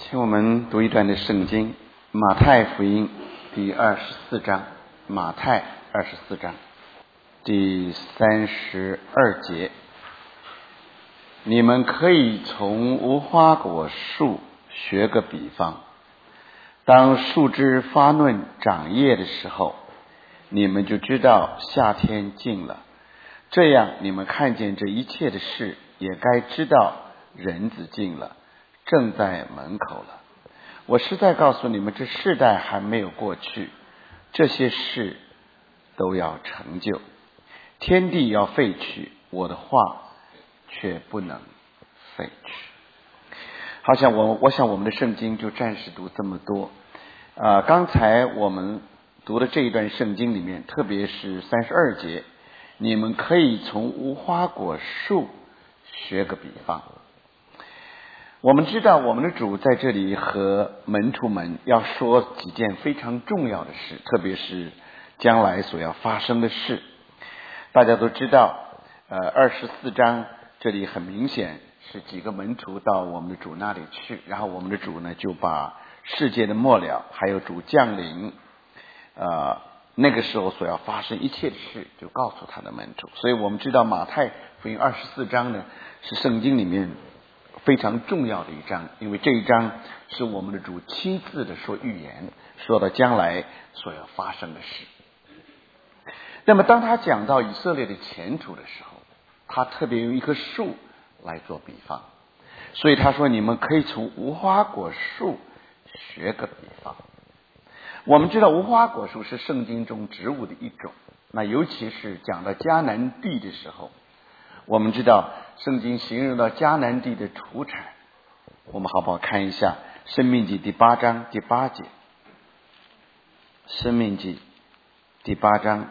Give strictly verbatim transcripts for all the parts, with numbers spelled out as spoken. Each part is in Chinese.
请我们读一段的圣经，马太福音第二十四章，马太二十四章第三十二节。你们可以从无花果树学个比方，当树枝发嫩长叶的时候，你们就知道夏天近了。这样你们看见这一切的事，也该知道人子近了，正在门口了。我实在告诉你们，这世代还没有过去，这些事都要成就。天地要废去，我的话却不能废去。好像我我想我们的圣经就暂时读这么多。呃，刚才我们读的这一段圣经里面，特别是三十二节，你们可以从无花果树学个比方。我们知道我们的主在这里和门徒们要说几件非常重要的事，特别是将来所要发生的事。大家都知道呃，二十四章这里很明显是几个门徒到我们的主那里去，然后我们的主呢就把世界的末了还有主降临呃，那个时候所要发生一切的事就告诉他的门徒。所以我们知道马太福音二十四章呢是圣经里面非常重要的一章，因为这一章是我们的主亲自的说预言，说到将来所要发生的事。那么当他讲到以色列的前途的时候，他特别用一棵树来做比方，所以他说你们可以从无花果树学个比方。我们知道无花果树是圣经中植物的一种，那尤其是讲到迦南地的时候，我们知道圣经形容到迦南地的土产。我们好不好看一下申命记第八章第八节。申命记第八章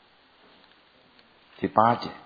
第八节，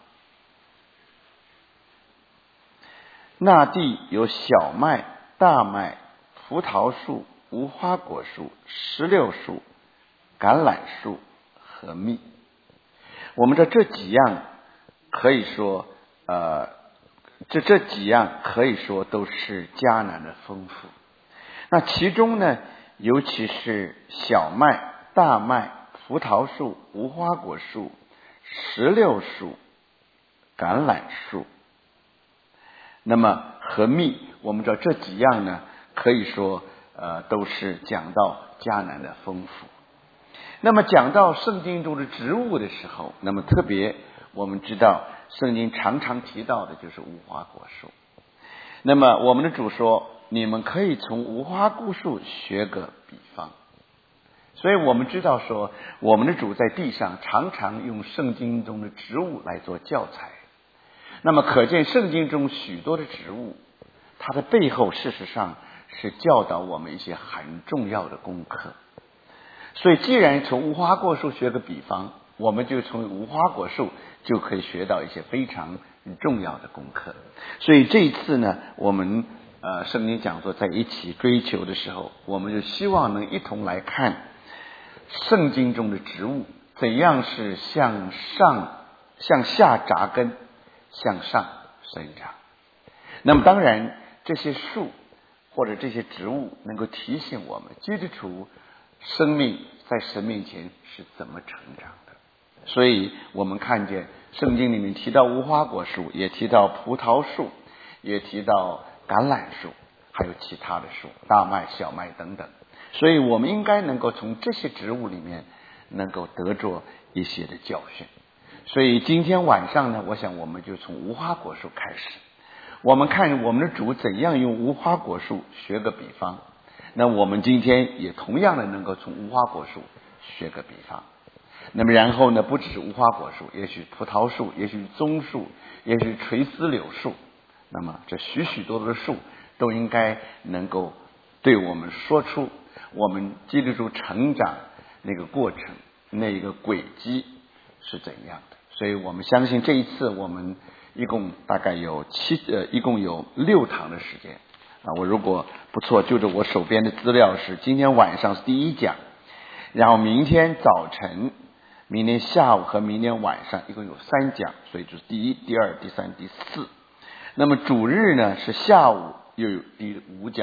那地有小麦、大麦、葡萄树、无花果树、石榴树、橄榄树和蜜。我们的这几样可以说呃，这这几样可以说都是迦南的丰富。那其中呢，尤其是小麦、大麦、葡萄树、无花果树、石榴树、橄榄树，那么和蜜，我们知道这几样呢，可以说呃都是讲到迦南的丰富。那么讲到圣经中的植物的时候，那么特别我们知道圣经常常提到的就是无花果树。那么我们的主说，你们可以从无花果树学个比方。所以我们知道说，我们的主在地上常常用圣经中的植物来做教材。那么可见圣经中许多的植物，它的背后事实上是教导我们一些很重要的功课。所以既然从无花果树学个比方，我们就从无花果树就可以学到一些非常重要的功课。所以这一次呢，我们呃圣经讲座在一起追求的时候，我们就希望能一同来看圣经中的植物怎样是向上向下扎根，向上生长。那么当然这些树或者这些植物能够提醒我们基督徒生命在神面前是怎么成长的。所以我们看见圣经里面提到无花果树，也提到葡萄树，也提到橄榄树，还有其他的树，大麦、小麦等等。所以我们应该能够从这些植物里面能够得着一些的教训。所以今天晚上呢，我想我们就从无花果树开始，我们看我们的主怎样用无花果树学个比方。那我们今天也同样的能够从无花果树学个比方。那么然后呢，不只是无花果树，也许葡萄树，也许棕树，也许垂丝柳树，那么这许许多多的树都应该能够对我们说出我们基督徒成长那个过程，那个轨迹是怎样的。所以我们相信这一次我们一共大概有七呃，一共有六堂的时间啊。我如果不错，就着我手边的资料是今天晚上是第一讲，然后明天早晨、明天下午和明天晚上一共有三讲，所以就是第一、第二、第三、第四。那么主日呢是下午又有第五讲，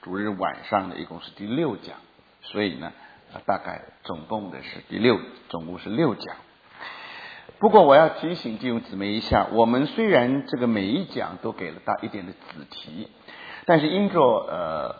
主日晚上的一共是第六讲，所以呢，大概总共的是第六，总共是六讲。不过我要提醒弟兄姊妹一下，我们虽然这个每一讲都给了大一点的子题，但是因着呃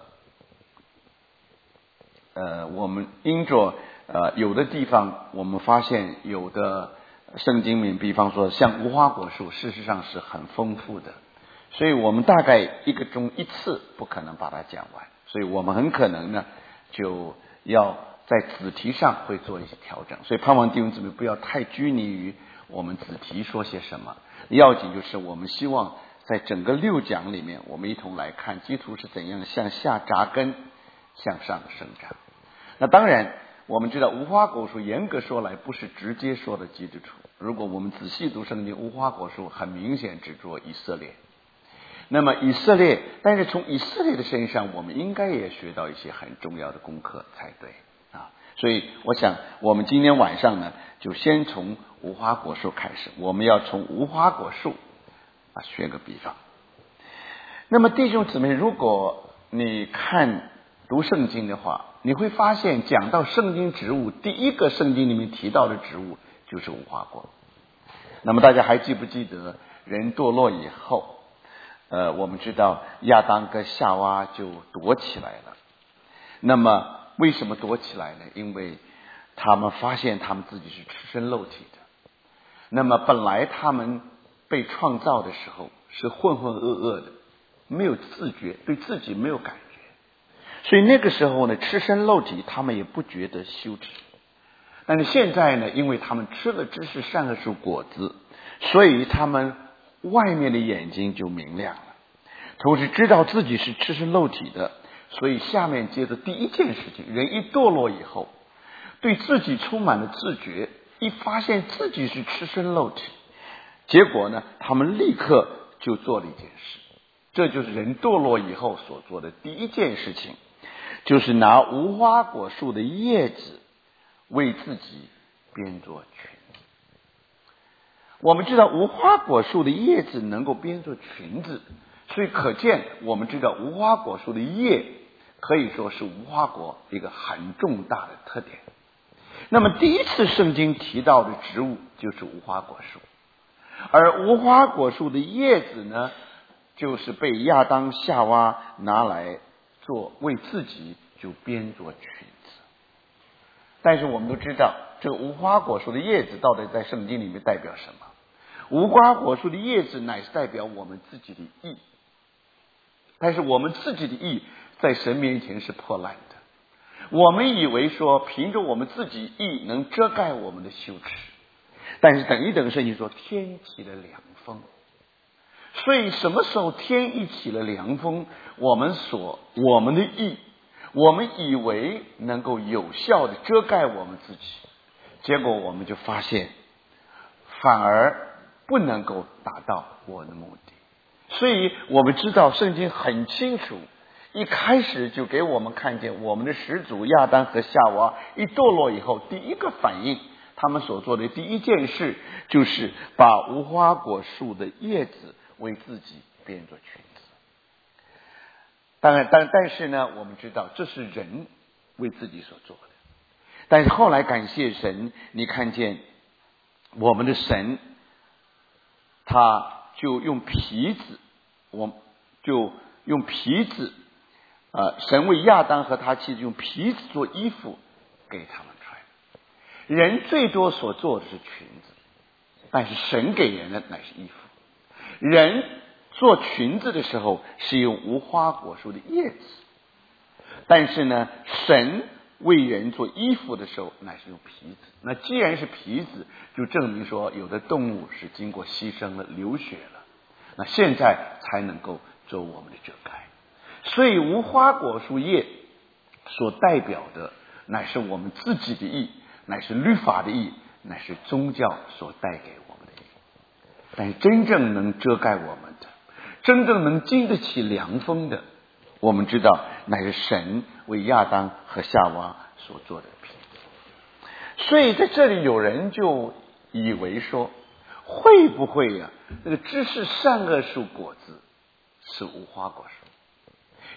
呃我们因着呃有的地方我们发现有的圣经里，比方说像无花果树，事实上是很丰富的，所以我们大概一个钟一次不可能把它讲完，所以我们很可能呢就要在子题上会做一些调整，所以盼望弟兄姊妹不要太拘泥于我们子题说些什么，要紧就是我们希望在整个六讲里面，我们一同来看基督是怎样向下扎根，向上生长。那当然我们知道无花果树严格说来不是直接说的基督徒，如果我们仔细读圣经，无花果树很明显指着以色列。那么以色列，但是从以色列的身上我们应该也学到一些很重要的功课才对啊。所以我想我们今天晚上呢就先从无花果树开始，我们要从无花果树啊学个比方。那么弟兄姊妹，如果你看读圣经的话，你会发现讲到圣经植物，第一个圣经里面提到的植物就是无花果。那么大家还记不记得人堕落以后，呃，我们知道亚当跟夏娃就躲起来了。那么为什么躲起来呢？因为他们发现他们自己是赤身露体的。那么本来他们被创造的时候是浑浑噩噩的，没有自觉，对自己没有感觉，所以那个时候呢，赤身露体他们也不觉得羞耻。但是现在呢，因为他们吃了知识善恶树果子，所以他们外面的眼睛就明亮了，同时知道自己是赤身露体的。所以下面接着第一件事情，人一堕落以后，对自己充满了自觉，一发现自己是赤身露体，结果呢，他们立刻就做了一件事，这就是人堕落以后所做的第一件事情，就是拿无花果树的叶子为自己编作裙子。我们知道无花果树的叶子能够编作裙子，所以可见我们知道无花果树的叶可以说是无花果一个很重大的特点。那么第一次圣经提到的植物就是无花果树，而无花果树的叶子呢，就是被亚当夏娃拿来做为自己就编作裙子。但是我们都知道这个无花果树的叶子到底在圣经里面代表什么？无花果树的叶子乃是代表我们自己的义，但是我们自己的义在神面前是破烂的。我们以为说凭着我们自己义能遮盖我们的羞耻，但是等一等圣经说天起了凉风，所以什么时候天一起了凉风，我们所我们的义，我们以为能够有效的遮盖我们自己，结果我们就发现反而不能够达到我的目的。所以我们知道圣经很清楚，一开始就给我们看见我们的始祖亚当和夏娃一堕落以后，第一个反应，他们所做的第一件事就是把无花果树的叶子为自己编作裙子。当然但但是呢，我们知道这是人为自己所做的，但是后来感谢神，你看见我们的神他就用皮子，我就用皮子呃，神为亚当和他妻子用皮子做衣服给他们穿。人最多所做的是裙子，但是神给人的乃是衣服。人做裙子的时候是用无花果树的叶子，但是呢，神为人做衣服的时候乃是用皮子。那既然是皮子，就证明说有的动物是经过牺牲了，流血了，那现在才能够做我们的遮盖。所以无花果树叶所代表的乃是我们自己的义，乃是律法的义，乃是宗教所带给我们的义。但是真正能遮盖我们的，真正能经得起凉风的，我们知道乃是神为亚当和夏娃所做的皮子。所以在这里有人就以为说，会不会呀、啊？这个知识善恶树果子是无花果树？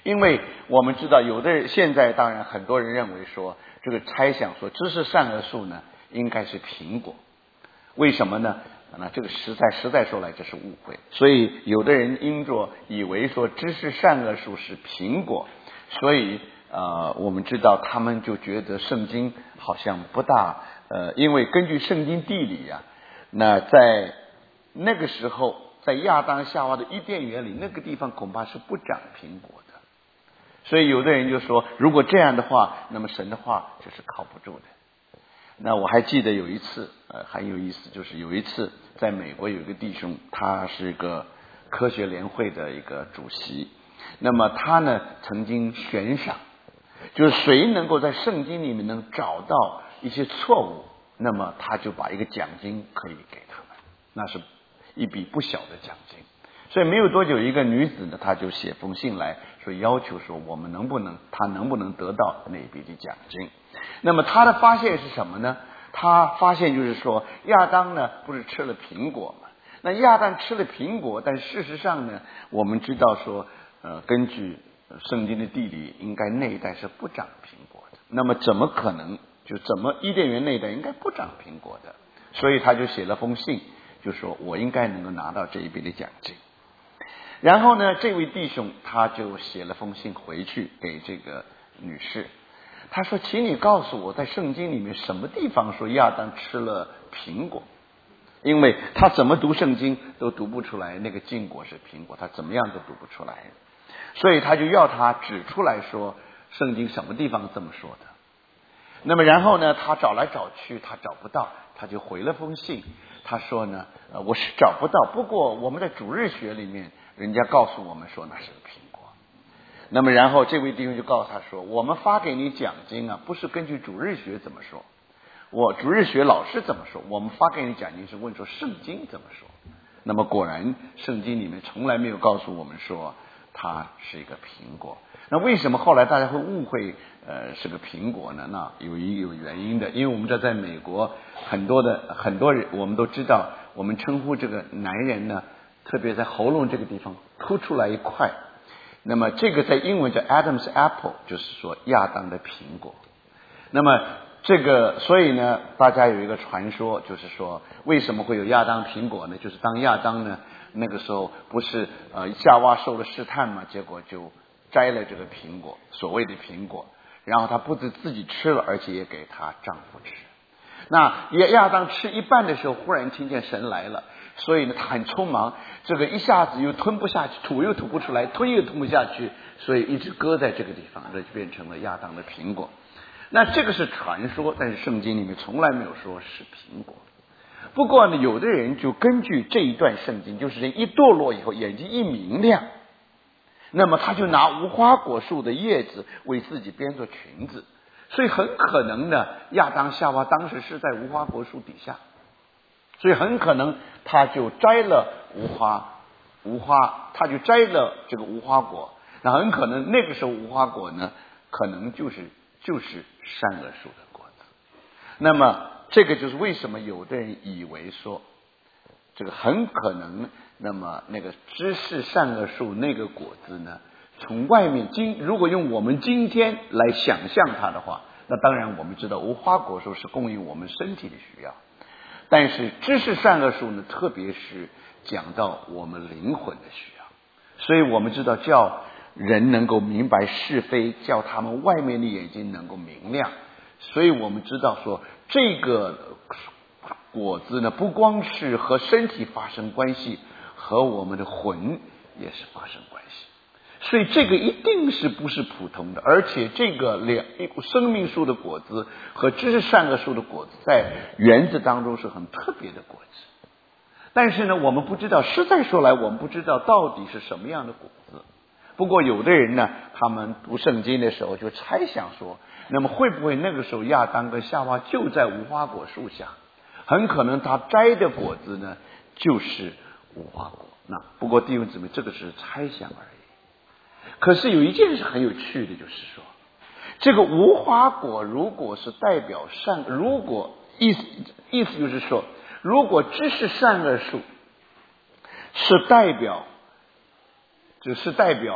因为我们知道有的人现在当然很多人认为说这个猜想说知识善恶树呢应该是苹果，为什么呢？那这个实在实在说来这是误会，所以有的人因着以为说知识善恶树是苹果，所以呃我们知道他们就觉得圣经好像不大呃因为根据圣经地理啊，那在那个时候在亚当夏娃的伊甸园里，那个地方恐怕是不长苹果的，所以有的人就说如果这样的话，那么神的话就是靠不住的。那我还记得有一次呃很有意思，就是有一次在美国有一个弟兄，他是个科学联会的一个主席，那么他呢曾经悬赏，就是谁能够在圣经里面能找到一些错误，那么他就把一个奖金可以给他们，那是一笔不小的奖金。所以没有多久，一个女子呢，她就写封信来说，要求说我们能不能，她能不能得到那一笔的奖金。那么她的发现是什么呢？她发现就是说，亚当呢不是吃了苹果吗？那亚当吃了苹果，但事实上呢，我们知道说，呃，根据圣经的地理，应该那一带是不长苹果的。那么怎么可能？就怎么伊甸园那一带应该不长苹果的？所以他就写了封信，就说我应该能够拿到这一笔的奖金。然后呢，这位弟兄他就写了封信回去给这个女士，他说请你告诉我在圣经里面什么地方说亚当吃了苹果，因为他怎么读圣经都读不出来那个禁果是苹果，他怎么样都读不出来，所以他就要他指出来说圣经什么地方这么说的。那么然后呢，他找来找去他找不到，他就回了封信，他说呢呃，我是找不到，不过我们在主日学里面人家告诉我们说那是个苹果。那么然后这位弟兄就告诉他说，我们发给你奖金啊，不是根据主日学怎么说，我主日学老师怎么说，我们发给你奖金是问说圣经怎么说。那么果然圣经里面从来没有告诉我们说它是一个苹果。那为什么后来大家会误会呃是个苹果呢？那有一有原因的，因为我们知道在美国很多的很多人我们都知道，我们称呼这个男人呢，特别在喉咙这个地方凸出来一块，那么这个在英文叫 Adam's apple， 就是说亚当的苹果。那么这个所以呢大家有一个传说，就是说为什么会有亚当苹果呢？就是当亚当呢那个时候不是呃夏娃受了试探嘛，结果就摘了这个苹果，所谓的苹果，然后他不止自己吃了，而且也给他丈夫吃。那亚当吃一半的时候，忽然听见神来了，所以呢他很匆忙，这个一下子又吞不下去，吐又吐不出来，吞又吞不下去，所以一直搁在这个地方，这就变成了亚当的苹果。那这个是传说，但是圣经里面从来没有说是苹果。不过呢，有的人就根据这一段圣经，就是人一堕落以后眼睛一明亮，那么他就拿无花果树的叶子为自己编做裙子，所以很可能呢亚当夏娃当时是在无花果树底下，所以很可能他就摘了无花无花他就摘了这个无花果，那很可能那个时候无花果呢可能就是就是善恶树的果子。那么这个就是为什么有的人以为说这个很可能，那么那个知识善恶树那个果子呢，从外面今如果用我们今天来想象它的话，那当然我们知道无花果树是供应我们身体的需要，但是知识善恶树呢，特别是讲到我们灵魂的需要，所以我们知道叫人能够明白是非，叫他们外面的眼睛能够明亮。所以我们知道说这个果子呢，不光是和身体发生关系，和我们的魂也是发生关系。所以这个一定是不是普通的，而且这个两生命树的果子和知识善恶树的果子在园子当中是很特别的果子。但是呢，我们不知道，实在说来，我们不知道到底是什么样的果子。不过有的人呢，他们读圣经的时候就猜想说，那么会不会那个时候亚当跟夏娃就在无花果树下，很可能他摘的果子呢就是无花果。那不过弟兄姊妹，这个是猜想而已。可是有一件事很有趣的，就是说这个无花果如果是代表善，如果意思意思就是说，如果知识善恶树是代表只是代表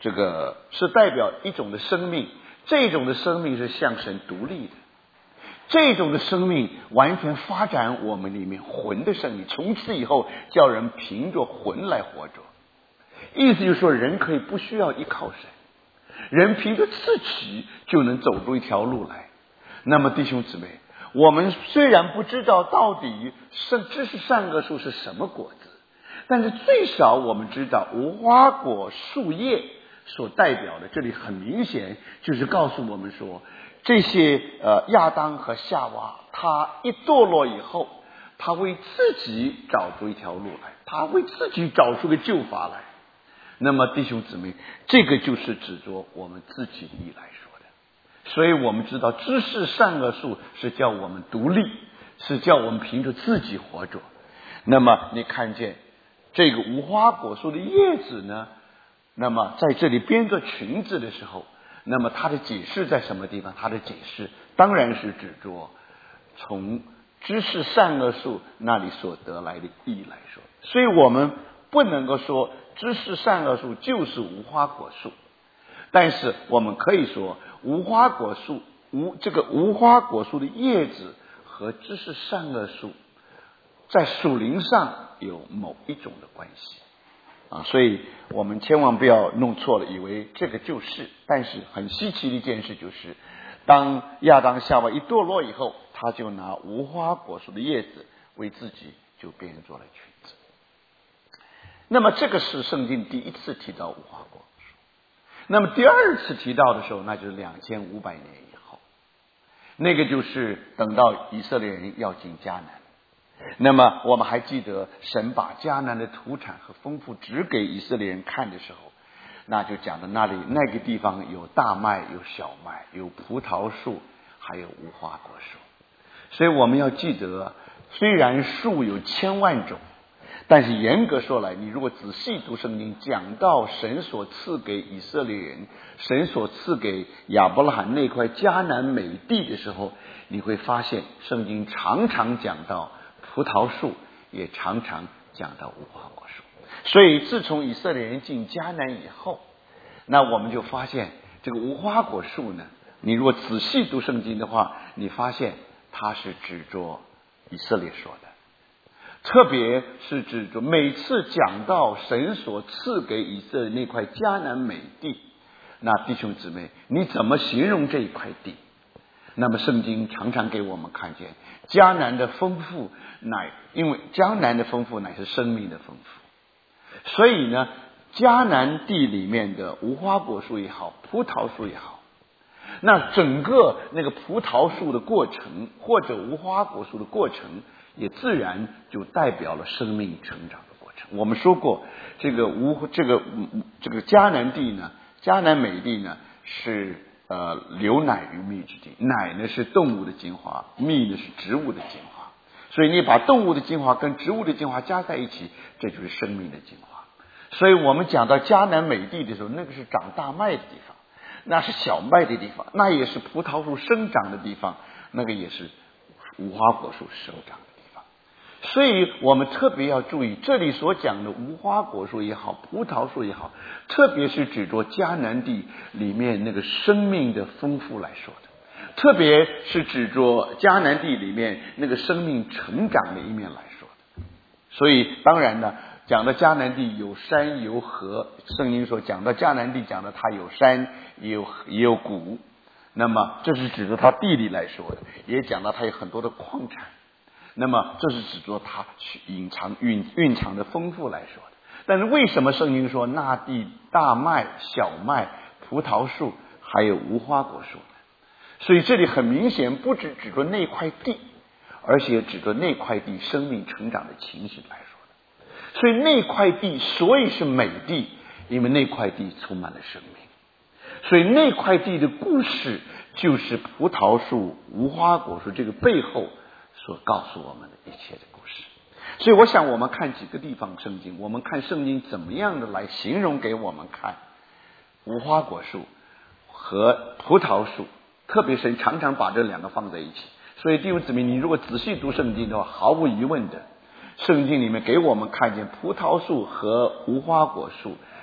这个是代表一种的生命，这种的生命是向神独立的，这种的生命完全发展我们里面魂的生命，从此以后叫人凭着魂来活着。意思就是说，人可以不需要依靠神，人凭着自己就能走出一条路来。那么弟兄姊妹，我们虽然不知道到底善知识善恶树是什么果子，但是最少我们知道无花果树叶所代表的，这里很明显就是告诉我们说，这些呃亚当和夏娃他一堕落以后，他为自己找出一条路来，他为自己找出个救法来。那么弟兄姊妹，这个就是指着我们自己的意来说的。所以我们知道知识善恶树是叫我们独立，是叫我们凭着自己活着。那么你看见这个无花果树的叶子呢，那么在这里编着裙子的时候，那么它的解释在什么地方？它的解释当然是指着从知识善恶树那里所得来的意义来说。所以我们不能够说知识善恶树就是无花果树，但是我们可以说无花果树无这个无花果树的叶子和知识善恶树在属灵上有某一种的关系啊，所以我们千万不要弄错了，以为这个就是。但是很稀奇的一件事就是，当亚当夏娃一堕落以后，他就拿无花果树的叶子为自己就编做了裙子。那么这个是圣经第一次提到无花果树，那么第二次提到的时候，那就是两千五百年以后，那个就是等到以色列人要进迦南。那么我们还记得神把迦南的土产和丰富指给以色列人看的时候，那就讲的那里那个地方有大麦，有小麦，有葡萄树，还有无花果树。所以我们要记得，虽然树有千万种，但是严格说来，你如果仔细读圣经，讲到神所赐给以色列人，神所赐给亚伯拉罕那块迦南美地的时候，你会发现圣经常常讲到葡萄树，也常常讲到无花果树。所以自从以色列人进迦南以后，那我们就发现这个无花果树呢，你如果仔细读圣经的话，你发现它是指着以色列说的，特别是指着每次讲到神所赐给以色列那块迦南美地，那弟兄姊妹，你怎么形容这一块地？那么圣经常常给我们看见迦南的丰富，乃因为迦南的丰富乃是生命的丰富，所以呢，迦南地里面的无花果树也好，葡萄树也好，那整个那个葡萄树的过程或者无花果树的过程，也自然就代表了生命成长的过程。我们说过，这个无这个这个迦南地呢，迦南美地呢是呃流奶与蜜之地，奶呢是动物的精华，蜜呢是植物的精华，所以你把动物的精华跟植物的精华加在一起，这就是生命的精华。所以我们讲到迦南美地的时候，那个是长大麦的地方，那是小麦的地方，那也是葡萄树生长的地方，那个也是无花果树生长的地方。所以我们特别要注意，这里所讲的无花果树也好，葡萄树也好，特别是指着迦南地里面那个生命的丰富来说的，特别是指着迦南地里面那个生命成长的一面来说的。所以当然呢，讲到迦南地有山有河，圣经说讲到迦南地，讲到它有山也有也有谷，那么这是指着它地理来说的，也讲到它有很多的矿产，那么这是指着它隐藏蕴蕴藏的丰富来说的。但是为什么圣经说那地大麦、小麦、葡萄树还有无花果树呢？所以这里很明显不只指着那块地，而且指着那块地生命成长的情形来说的。所以那块地所以是美地，因为那块地充满了生命。所以那块地的故事就是葡萄树、无花果树这个背后所告诉我们的一切的故事。所以我想我们看几个地方圣经，我们看圣经怎么样的来形容给我们看无花果树和葡萄树，特别是常常把这两个放在一起。所以弟兄姊妹，你如果仔细读圣经的话，毫无疑问的，圣经里面给我们看见葡萄树和无花果树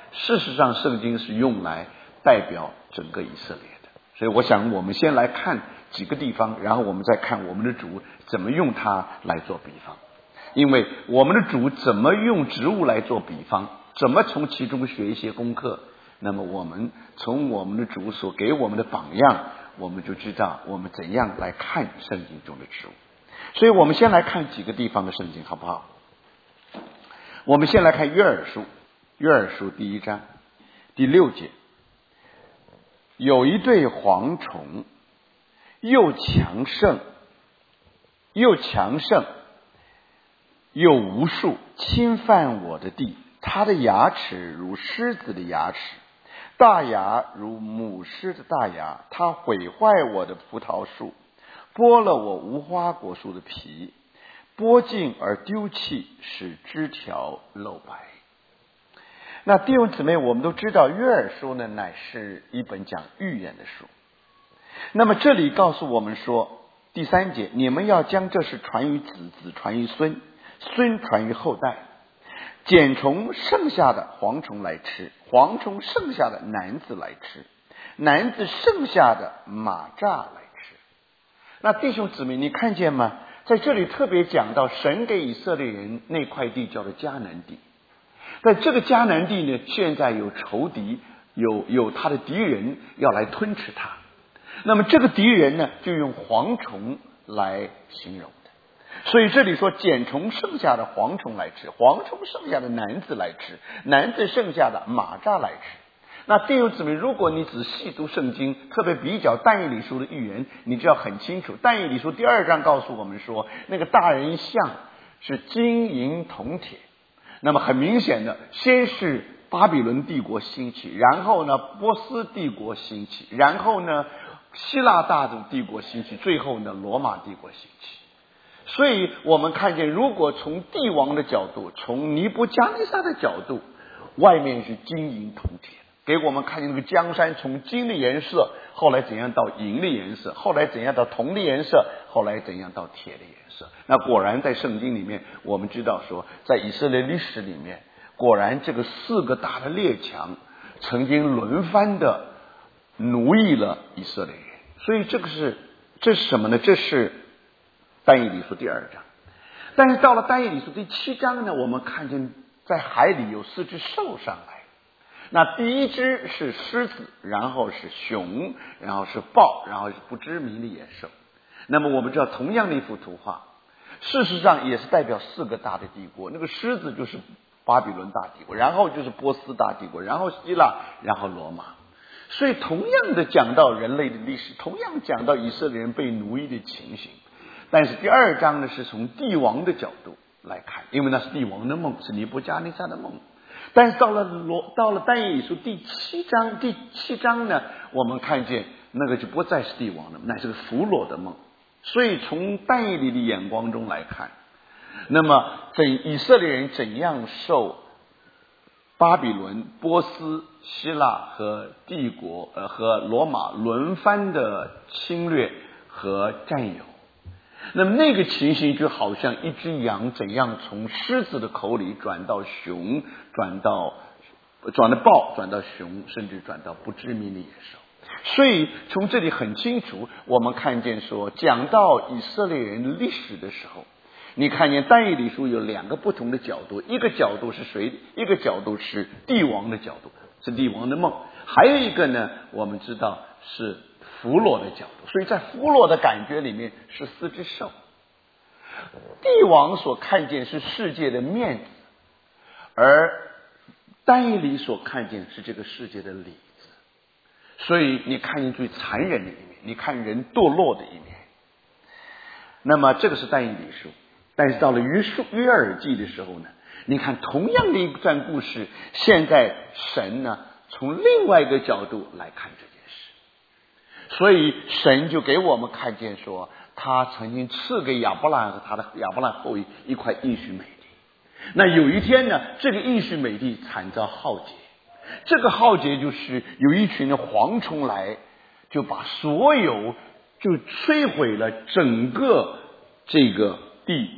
事实上圣经是用来代表整个以色列的。所以我想我们先来看几个地方，然后我们再看我们的主怎么用它来做比方。因为我们的主怎么用植物来做比方，怎么从其中学一些功课，那么我们从我们的主所给我们的榜样，我们就知道我们怎样来看圣经中的植物。所以我们先来看几个地方的圣经好不好？我们先来看约珥书，约珥书第一章第六节，有一对蝗虫，又强盛又强盛又无数，侵犯我的地，它的牙齿如狮子的牙齿，大牙如母狮的大牙，它毁坏我的葡萄树，剥了我无花果树的皮，剥尽而丢弃，使枝条露白。那弟兄姊妹，我们都知道约珥书呢乃是一本讲预言的书。那么这里告诉我们说，第三节，你们要将这事传于子，子传于孙，孙传于后代。茧虫剩下的蝗虫来吃，蝗虫剩下的男子来吃，男子剩下的马蚱来吃。那弟兄姊妹，你看见吗？在这里特别讲到神给以色列人那块地叫做迦南地。在这个迦南地呢，现在有仇敌，有有他的敌人要来吞吃它。那么这个敌人呢，就用蝗虫来形容的。所以这里说茧虫剩下的蝗虫来吃，蝗虫剩下的男子来吃，男子剩下的马蚱来吃。那弟兄姊妹，如果你仔细读圣经，特别比较但以理书的预言，你就要很清楚。但以理书第二章告诉我们说，那个大人像是金银铜铁。那么很明显的，先是巴比伦帝国兴起，然后呢波斯帝国兴起，然后呢希腊大的帝国兴起，最后呢罗马帝国兴起。所以我们看见，如果从帝王的角度，从尼布加尼撒的角度，外面是金银铜铁，给我们看见那个江山从金的颜色，后来怎样到银的颜色，后来怎样到铜的颜色，后来怎样到铁的颜色。那果然在圣经里面，我们知道说，在以色列历史里面，果然这个四个大的列强曾经轮番的奴役了以色列人。所以这个是这是什么呢？这是但以理书第二章。但是到了但以理书第七章呢，我们看见在海里有四只兽上来。那第一只是狮子，然后是熊，然后是豹，然后是不知名的野兽。那么我们知道同样的一幅图画，事实上也是代表四个大的帝国。那个狮子就是巴比伦大帝国，然后就是波斯大帝国，然后希腊，然后罗马。所以同样的讲到人类的历史，同样讲到以色列人被奴役的情形。但是第二章呢，是从帝王的角度来看，因为那是帝王的梦，是尼布加尼撒的梦。但是到了罗到了但以理书第七章，第七章呢，我们看见那个就不再是帝王的，那是个俘虏的梦。所以从但以理的眼光中来看，那么怎以色列人怎样受巴比伦、波斯、希腊和帝国呃和罗马轮番的侵略和占有。那么那个情形就好像一只羊怎样从狮子的口里转到熊，转到转到豹，转到熊，甚至转到不知名的野兽。所以从这里很清楚，我们看见说，讲到以色列人历史的时候，你看见但以理书有两个不同的角度，一个角度是谁？一个角度是帝王的角度，是帝王的梦；还有一个呢，我们知道是俘虏的角度。所以在俘虏的感觉里面是四只兽。帝王所看见是世界的面子，而但以理所看见是这个世界的里子。所以你看见最残忍的一面，你看人堕落的一面。那么这个是但以理书。但是到了约书约珥记的时候呢，你看同样的一段故事，现在神呢从另外一个角度来看这件事。所以神就给我们看见说，他曾经赐给亚伯拉罕和他的亚伯拉罕后裔一块应许美地。那有一天呢，这个应许美地惨遭浩劫。这个浩劫就是有一群的蝗虫来，就把所有就摧毁了整个这个地，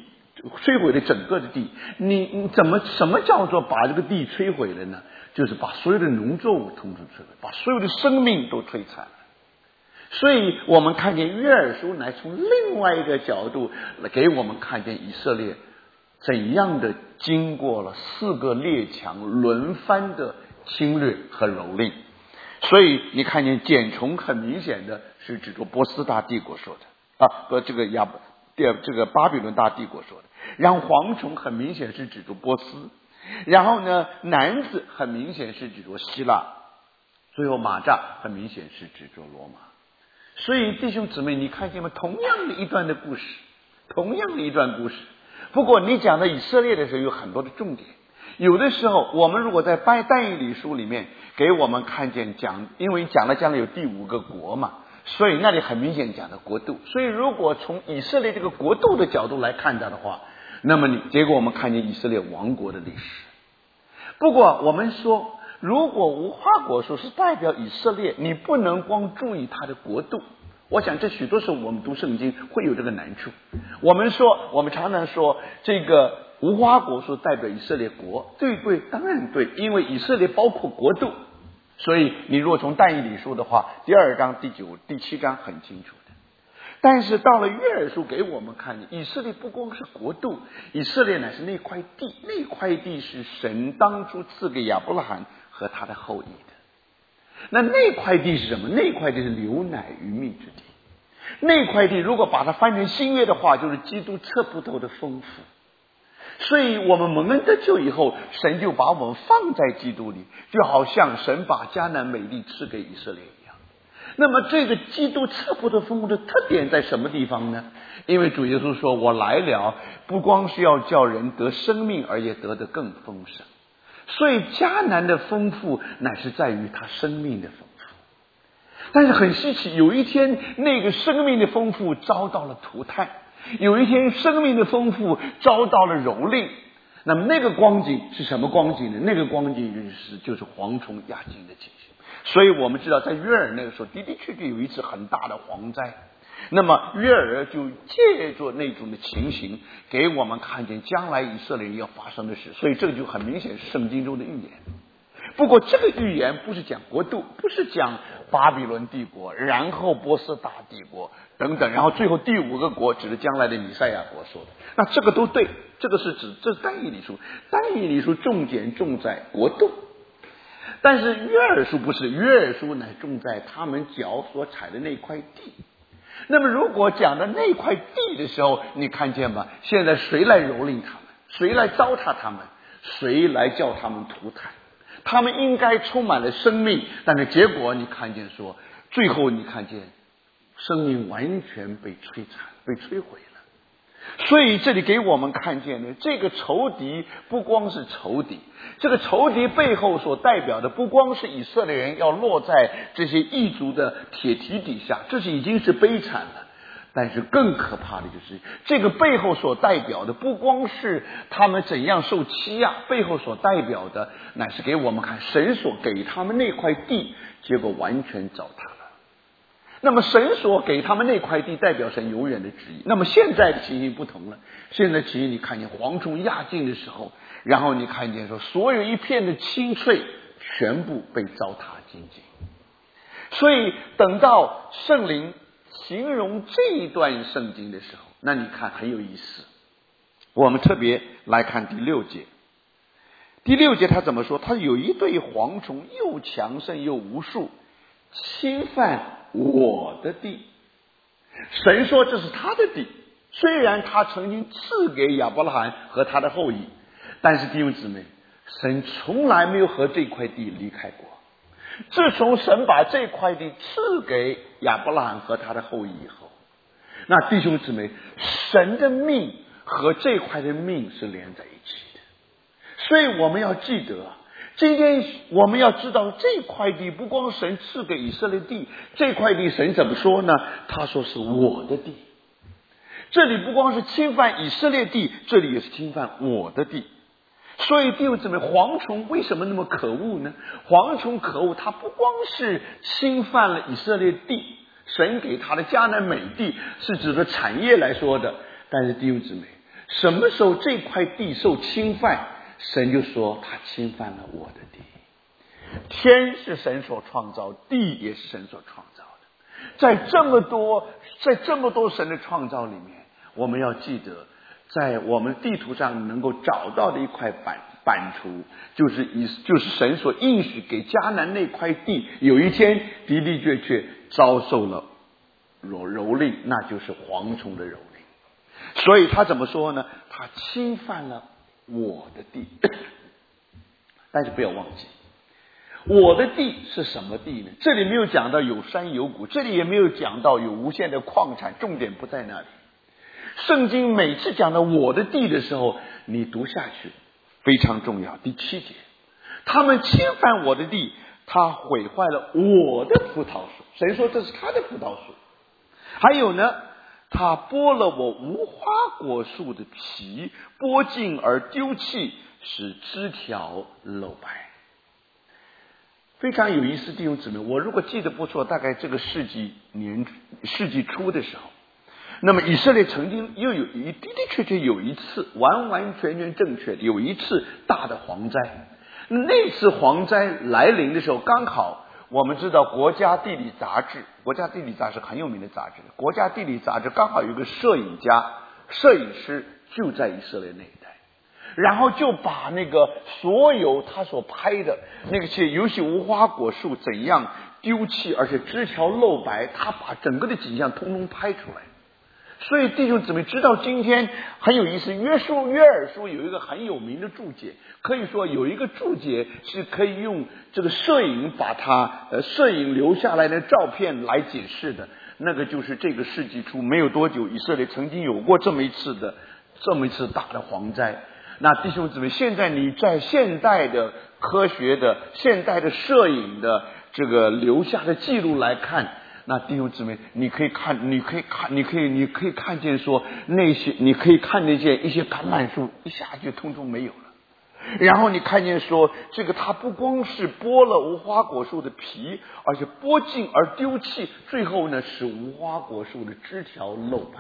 摧毁了整个的地。你你怎么什么叫做把这个地摧毁了呢？就是把所有的农作物统统摧毁，把所有的生命都摧残了。所以我们看见约珥书乃从另外一个角度给我们看见以色列怎样的经过了四个列强轮番的侵略和蹂躏。所以你看见茧虫很明显的是指着波斯大帝国说的啊，和这个亚这个巴比伦大帝国说的。然后蝗虫很明显是指着波斯，然后呢男子很明显是指着希腊，最后马蚱很明显是指着罗马。所以弟兄姊妹，你看见吗？同样的一段的故事，同样的一段故事。不过你讲到以色列的时候有很多的重点，有的时候我们如果在但以理书里面给我们看见讲，因为讲了将来有第五个国嘛，所以那里很明显讲的国度。所以如果从以色列这个国度的角度来看待的话，那么你结果我们看见以色列王国的历史。不过我们说，如果无花果树是代表以色列，你不能光注意它的国度。我想这许多时候我们读圣经会有这个难处。我们说，我们常常说这个无花果树代表以色列国，对不对？当然对，因为以色列包括国度。所以你若从但以理书的话，第二章、第九、第七章很清楚的。但是到了约珥书给我们看，以色列不光是国度，以色列乃是那块地，那块地是神当初赐给亚伯拉罕和他的后裔的。那那块地是什么？那块地是流奶与蜜之地。那块地如果把它翻成新约的话，就是基督测不透的丰富。所以我们蒙恩得救以后，神就把我们放在基督里，就好像神把迦南美地赐给以色列一样。那么这个基督测不透丰富的特点在什么地方呢？因为主耶稣说，我来了不光是要叫人得生命，而且得得更丰盛。所以迦南的丰富乃是在于他生命的丰富。但是很稀奇，有一天那个生命的丰富遭到了涂炭，有一天生命的丰富遭到了蹂躏。那么那个光景是什么光景呢？那个光景就是就是蝗虫压境的情形。所以我们知道在约珥那个时候的的确确有一次很大的蝗灾。那么约珥就借着那种的情形给我们看见将来以色列人要发生的事，所以这个就很明显是圣经中的预言。不过这个预言不是讲国度，不是讲巴比伦帝国，然后波斯大帝国等等，然后最后第五个国指的将来的弥赛亚国说的。那这个都对，这个是指这是但以理书，但以理书重点重在国度。但是约珥书不是，约珥书乃重在他们脚所踩的那块地。那么如果讲到那块地的时候，你看见吗？现在谁来蹂躏他们？谁来糟蹋他们？谁来叫他们涂炭？他们应该充满了生命，但是结果你看见说，最后你看见生命完全被摧残，被摧毁了。所以这里给我们看见呢，这个仇敌不光是仇敌，这个仇敌背后所代表的不光是以色列人要落在这些异族的铁蹄底下，这是已经是悲惨了。但是更可怕的就是这个背后所代表的不光是他们怎样受欺压，背后所代表的乃是给我们看神所给他们那块地，结果完全糟蹋了。那么神所给他们那块地代表神永远的旨意。那么现在的情形不同了，现在情形你看见蝗虫压境的时候，然后你看见说所有一片的青翠全部被糟蹋尽尽。所以等到圣灵形容这一段圣经的时候，那你看很有意思。我们特别来看第六节。第六节他怎么说？他有一对蝗虫，又强盛又无数，侵犯我的地。神说这是他的地，虽然他曾经赐给亚伯拉罕和他的后裔，但是弟兄姊妹，神从来没有和这块地离开过。自从神把这块地赐给亚伯拉罕和他的后裔以后，那弟兄姊妹，神的命和这块的命是连在一起的。所以我们要记得，今天我们要知道这块地不光神赐给以色列地，这块地神怎么说呢？他说是我的地。这里不光是侵犯以色列地，这里也是侵犯我的地。所以弟兄姊妹，蝗虫为什么那么可恶呢？蝗虫可恶，它不光是侵犯了以色列地，神给他的迦南美地是指的产业来说的，但是弟兄姊妹， 什么时候这块地受侵犯，神就说他侵犯了我的地。天是神所创造，地也是神所创造的。在这么多在这么多神的创造里面，我们要记得，在我们地图上能够找到的一块版版图，就是以就是神所应许给迦南那块地，有一天的的确确遭受了蹂蹂躏，那就是蝗虫的蹂躏。所以他怎么说呢？他侵犯了我的地。但是不要忘记，我的地是什么地呢？这里没有讲到有山有谷，这里也没有讲到有无限的矿产，重点不在那里。圣经每次讲到我的地的时候，你读下去非常重要。第七节，他们侵犯我的地，他毁坏了我的葡萄树。神说这是他的葡萄树。还有呢，他剥了我无花果树的皮，剥尽而丢弃，使枝条露白。非常有意思，弟兄姊妹，我如果记得不错，大概这个世纪年世纪初的时候，那么以色列曾经又有一的的确确有一次完完全全正确的有一次大的蝗灾。那次蝗灾来临的时候，刚好我们知道国家地理杂志，国家地理杂志很有名的杂志，国家地理杂志刚好有个摄影家摄影师就在以色列那一带，然后就把那个所有他所拍的那些尤其无花果树怎样丢弃而且枝条露白，他把整个的景象通通拍出来。所以弟兄姊妹知道今天很有意思，约书约珥书有一个很有名的注解，可以说有一个注解是可以用这个摄影把它呃摄影留下来的照片来解释的。那个就是这个世纪初没有多久，以色列曾经有过这么一次的这么一次大的蝗灾。那弟兄姊妹，现在你在现代的科学的现代的摄影的这个留下的记录来看，那弟兄姊妹，你可以看，你可以看，你可以，你可以看见说那些，你可以看得见一些橄榄树一下就通通没有了。然后你看见说，这个它不光是剥了无花果树的皮，而且剥尽而丢弃，最后呢使无花果树的枝条露白。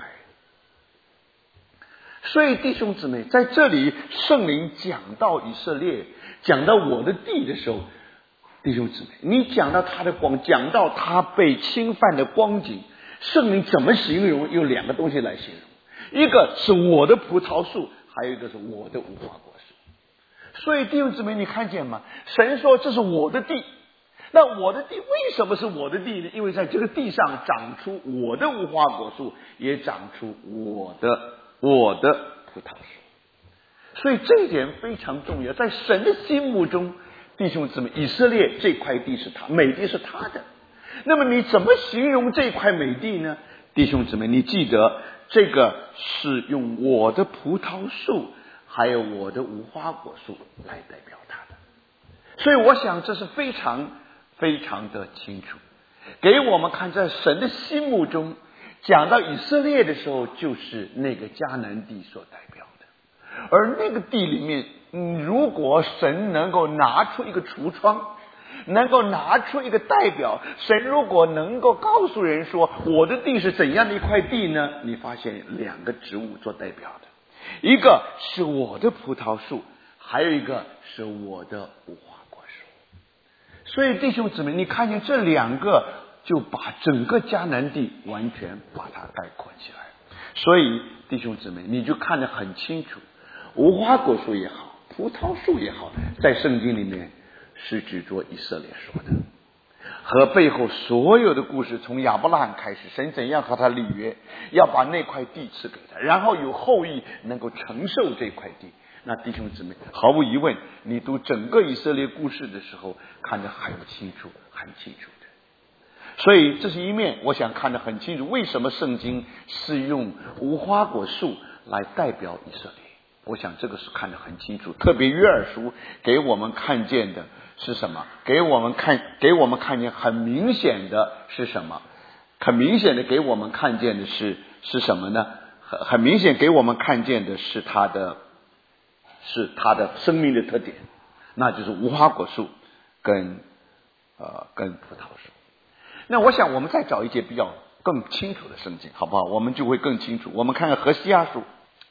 所以弟兄姊妹，在这里圣灵讲到以色列，讲到我的地的时候，弟兄姊妹，你讲到他的光，讲到他被侵犯的光景，圣灵怎么形容？用两个东西来形容，一个是我的葡萄树，还有一个是我的无花果树。所以弟兄姊妹，你看见吗？神说这是我的地，那我的地为什么是我的地呢？因为在这个地上长出我的无花果树，也长出我的我的葡萄树。所以这一点非常重要，在神的心目中，弟兄姊妹，以色列这块地是他，美地是他的。那么你怎么形容这块美地呢？弟兄姊妹，你记得这个是用我的葡萄树还有我的无花果树来代表它的。所以我想这是非常非常的清楚，给我们看在神的心目中，讲到以色列的时候，就是那个迦南地所代表的。而那个地里面，嗯，如果神能够拿出一个橱窗，能够拿出一个代表，神如果能够告诉人说我的地是怎样的一块地呢？你发现两个植物做代表的，一个是我的葡萄树，还有一个是我的无花果树。所以弟兄姊妹，你看见这两个就把整个迦南地完全把它概括起来。所以弟兄姊妹，你就看得很清楚，无花果树也好，葡萄树也好，在圣经里面是指着以色列说的，和背后所有的故事，从亚伯拉罕开始，神怎样和他立约，要把那块地赐给他，然后有后裔能够承受这块地。那弟兄姊妹，毫无疑问，你读整个以色列故事的时候，看得很清楚很清楚的。所以这是一面，我想看得很清楚，为什么圣经是用无花果树来代表以色列。我想这个是看得很清楚，特别约珥书给我们看见的是什么？给我们看给我们看见很明显的是什么？很明显的给我们看见的是是什么呢？很很明显给我们看见的是它的是它的生命的特点，那就是无花果树跟呃跟葡萄树。那我想我们再找一节比较更清楚的圣经好不好？我们就会更清楚。我们看看何西阿书，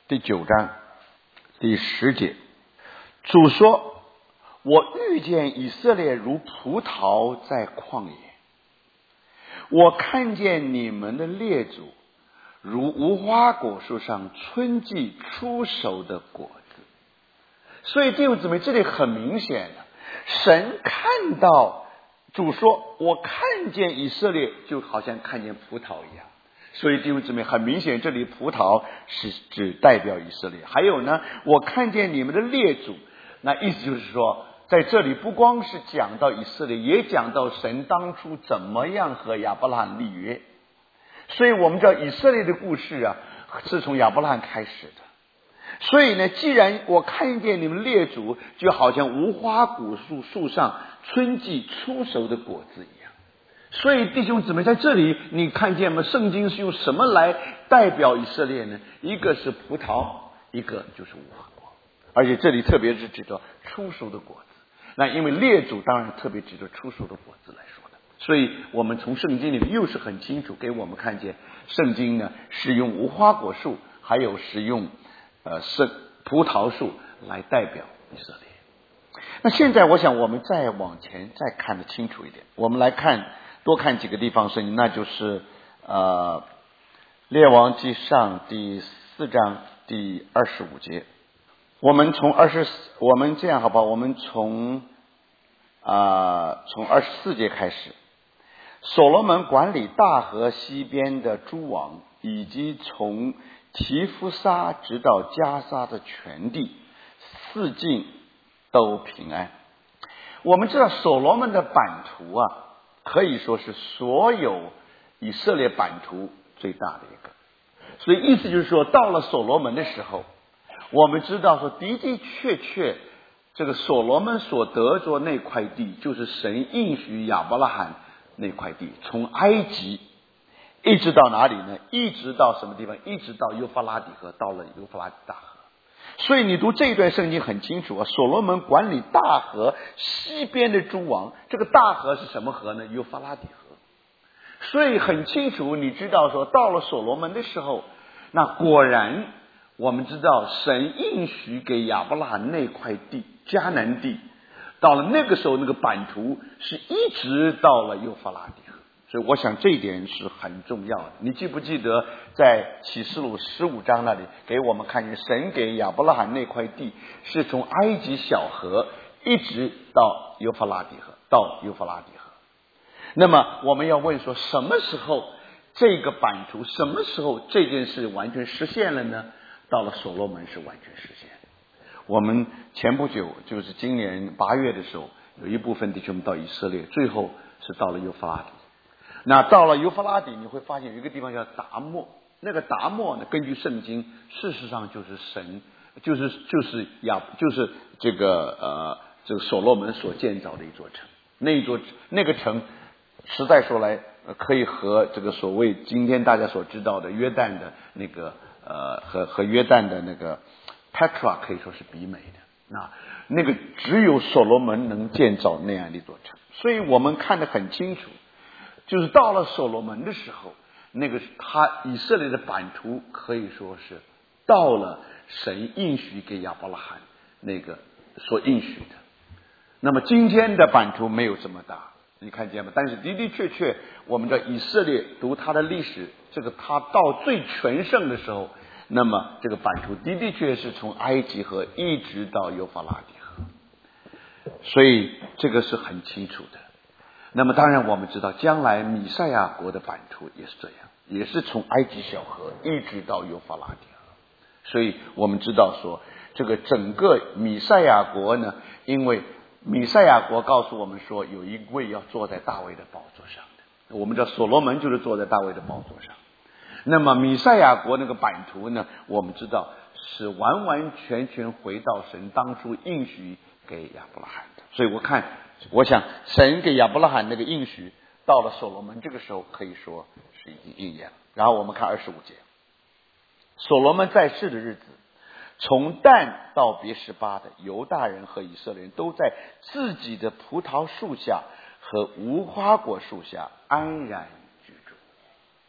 第九章第十节，主说：我遇见以色列如葡萄在旷野，我看见你们的列祖如无花果树上春季出熟的果子。所以弟兄姊妹，这里很明显的，神看到主说我看见以色列，就好像看见葡萄一样。所以弟兄姊妹，很明显这里葡萄是指代表以色列。还有呢，我看见你们的列祖，那意思就是说，在这里不光是讲到以色列，也讲到神当初怎么样和亚伯拉罕立约。所以我们知道以色列的故事啊，是从亚伯拉罕开始的。所以呢，既然我看见你们列祖就好像无花果树树上春季出熟的果子一样。所以弟兄姊妹，在这里你看见吗？圣经是用什么来代表以色列呢？一个是葡萄，一个就是无花果，而且这里特别是指着出熟的果子。那因为列祖当然特别指着出熟的果子来说的。所以我们从圣经里面又是很清楚给我们看见，圣经呢是用无花果树还有使用呃圣葡萄树来代表以色列。那现在我想我们再往前再看得清楚一点，我们来看多看几个地方圣经，那就是呃列王纪上第四章第二十五节。我们从二十我们这样好不好？我们从啊、呃、从二十四节开始。所罗门管理大河西边的诸王，以及从提夫沙直到加沙的全地，四境都平安。我们知道所罗门的版图啊，可以说是所有以色列版图最大的一个。所以意思就是说，到了所罗门的时候，我们知道说的的确确这个所罗门所得着那块地，就是神应许亚伯拉罕那块地，从埃及一直到哪里呢？一直到什么地方？一直到幼发拉底河，到了幼发拉底大河。所以你读这一段圣经很清楚啊，所罗门管理大河西边的诸王，这个大河是什么河呢？幼发拉底河。所以很清楚，你知道说到了所罗门的时候，那果然我们知道神应许给亚伯拉罕那块地，迦南地，到了那个时候那个版图是一直到了幼发拉底河。所以我想这一点是很重要的。你记不记得在启示录十五章那里给我们看见神给亚伯拉罕那块地是从埃及小河一直到幼发拉底河，到幼发拉底河。那么我们要问说，什么时候这个版图，什么时候这件事完全实现了呢？到了所罗门是完全实现。我们前不久就是今年八月的时候，有一部分弟兄们到以色列，最后是到了幼发拉底。那到了幼发拉底，你会发现有一个地方叫达莫，那个达莫呢，根据圣经，事实上就是神，就是就是亚，就是这个呃这个所罗门所建造的一座城。那一座那个城，实在说来，呃、可以和这个所谓今天大家所知道的约旦的那个呃和和约旦的那个 Petra 可以说是比美的。那那个只有所罗门能建造那样的一座城，所以我们看得很清楚。就是到了所罗门的时候，那个他以色列的版图可以说是到了神应许给亚伯拉罕那个所应许的。那么今天的版图没有这么大，你看见吗？但是的的确确，我们的以色列读他的历史，这个他到最全盛的时候，那么这个版图的的确是从埃及河一直到幼发拉底河，所以这个是很清楚的。那么当然我们知道将来弥赛亚国的版图也是这样，也是从埃及小河一直到幼发拉底河。所以我们知道说这个整个弥赛亚国呢，因为弥赛亚国告诉我们说有一位要坐在大卫的宝座上的，我们知道所罗门就是坐在大卫的宝座上。那么弥赛亚国那个版图呢，我们知道是完完全全回到神当初应许给亚伯拉罕的。所以我看我想神给亚伯拉罕那个应许到了所罗门这个时候可以说是已经应验了。然后我们看二十五节，所罗门在世的日子，从但到别是巴的犹大人和以色列人都在自己的葡萄树下和无花果树下安然居住。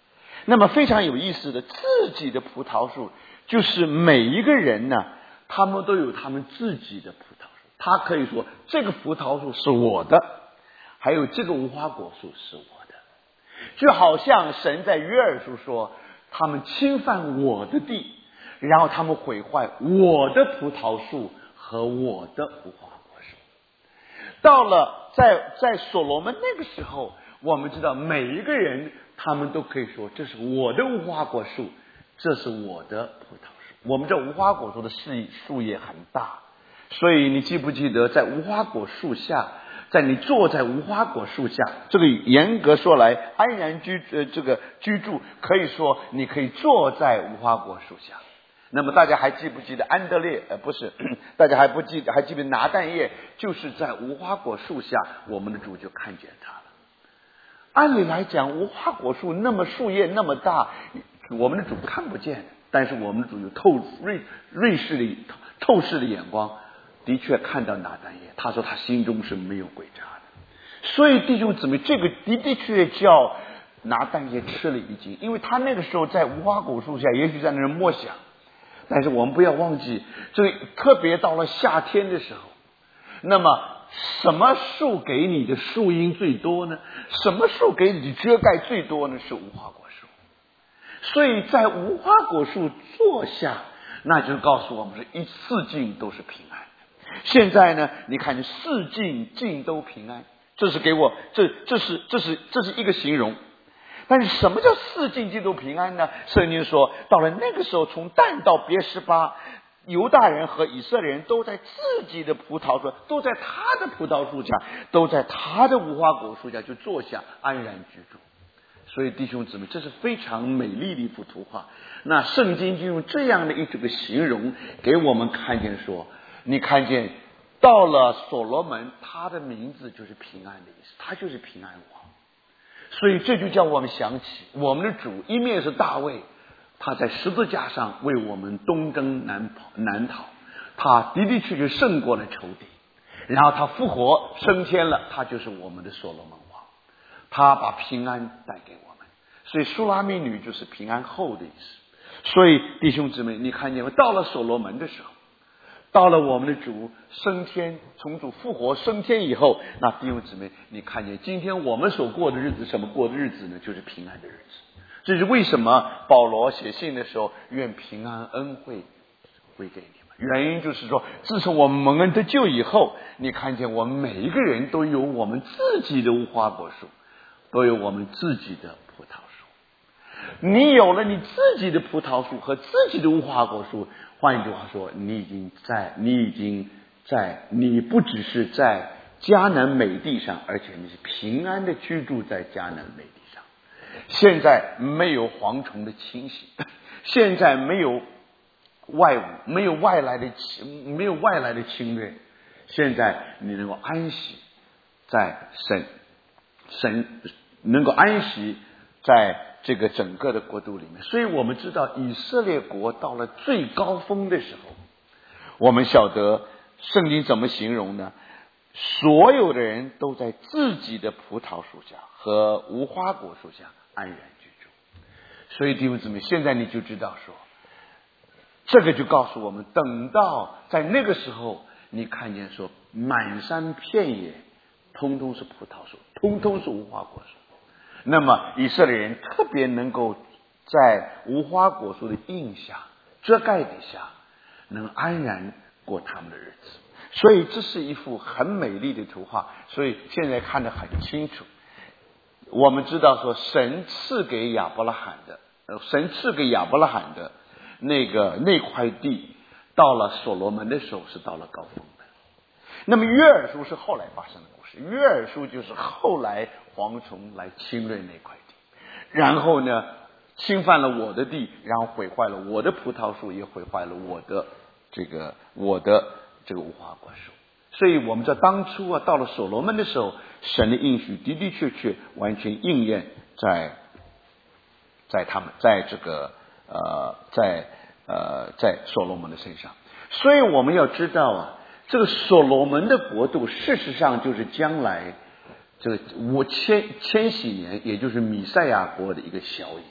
那么非常有意思的，自己的葡萄树，就是每一个人呢，他们都有他们自己的葡萄树。他可以说这个葡萄树是我的，还有这个无花果树是我的。就好像神在约珥书说，他们侵犯我的地，然后他们毁坏我的葡萄树和我的无花果树。到了在在所罗门那个时候，我们知道每一个人他们都可以说，这是我的无花果树，这是我的葡萄树。我们这无花果树的树叶很大，所以你记不记得在无花果树下，在你坐在无花果树下，这个严格说来安然居呃这个居住，可以说你可以坐在无花果树下。那么大家还记不记得安德烈呃不是大家还不记得还记不记得拿但业就是在无花果树下，我们的主就看见他了。按理来讲，无花果树那么树叶那么大，我们的主看不见，但是我们的主有透锐锐视的透视的眼光，的确看到拿但业，他说他心中是没有诡诈的。所以弟兄姊妹，这个的的确确叫拿但业吃了一惊，因为他那个时候在无花果树下，也许在那儿默想。但是我们不要忘记，这个特别到了夏天的时候，那么什么树给你的树荫最多呢？什么树给你的遮盖最多呢？是无花果树。所以在无花果树坐下，那就告诉我们是一四境都是平安。现在呢，你看你四境境都平安，这是给我这这是这是这是一个形容。但是什么叫四境境都平安呢？圣经说到了那个时候，从但到别是巴，犹大人和以色列人都在自己的葡萄树，都在他的葡萄树下，都在他的无花果树下就坐下安然居住。所以弟兄姊妹，这是非常美丽的一幅图画。那圣经就用这样的一种个形容给我们看见说，你看见到了所罗门，他的名字就是平安的意思，他就是平安王。所以这就叫我们想起我们的主，一面是大卫，他在十字架上为我们东征南跑南逃，他的的确确胜过了仇敌，然后他复活升天了，他就是我们的所罗门王，他把平安带给我们。所以苏拉密女就是平安后的意思。所以弟兄姊妹，你看见吗？到了所罗门的时候，到了我们的主升天，从主复活升天以后，那弟兄姊妹，你看见今天我们所过的日子，什么过的日子呢？就是平安的日子。这是为什么保罗写信的时候，愿平安恩惠归给你们。原因就是说，自从我们蒙恩得救以后，你看见我们每一个人都有我们自己的无花果树，都有我们自己的葡萄树。你有了你自己的葡萄树和自己的无花果树，换一句话说，你已经在，你已经在，你不只是在迦南美地上，而且你是平安的居住在迦南美地上。现在没有蝗虫的侵袭，现在没有外物，没有外来的没有外来的侵略。现在你能够安息在神神能够安息在这个整个的国度里面。所以我们知道以色列国到了最高峰的时候，我们晓得圣经怎么形容呢？所有的人都在自己的葡萄树下和无花果树下安然居住。所以弟兄姊妹，现在你就知道说，这个就告诉我们，等到在那个时候，你看见说满山遍野通通是葡萄树，通通是无花果树，那么以色列人特别能够在无花果树的荫下遮盖底下能安然过他们的日子。所以这是一幅很美丽的图画，所以现在看得很清楚。我们知道说神赐给亚伯拉罕的神赐给亚伯拉罕的那个那块地，到了所罗门的时候是到了高峰的。那么约珥书是后来发生的故事，约珥书就是后来蝗虫来侵略那块地，然后呢侵犯了我的地，然后毁坏了我的葡萄树，也毁坏了我的这个我的这个无花果树。所以我们在当初啊，到了所罗门的时候，神的应许的的确确完全应验在在他们在这个呃在呃在所罗门的身上。所以我们要知道啊，这个所罗门的国度事实上就是将来这个五千千禧年，也就是弥赛亚国的一个小影。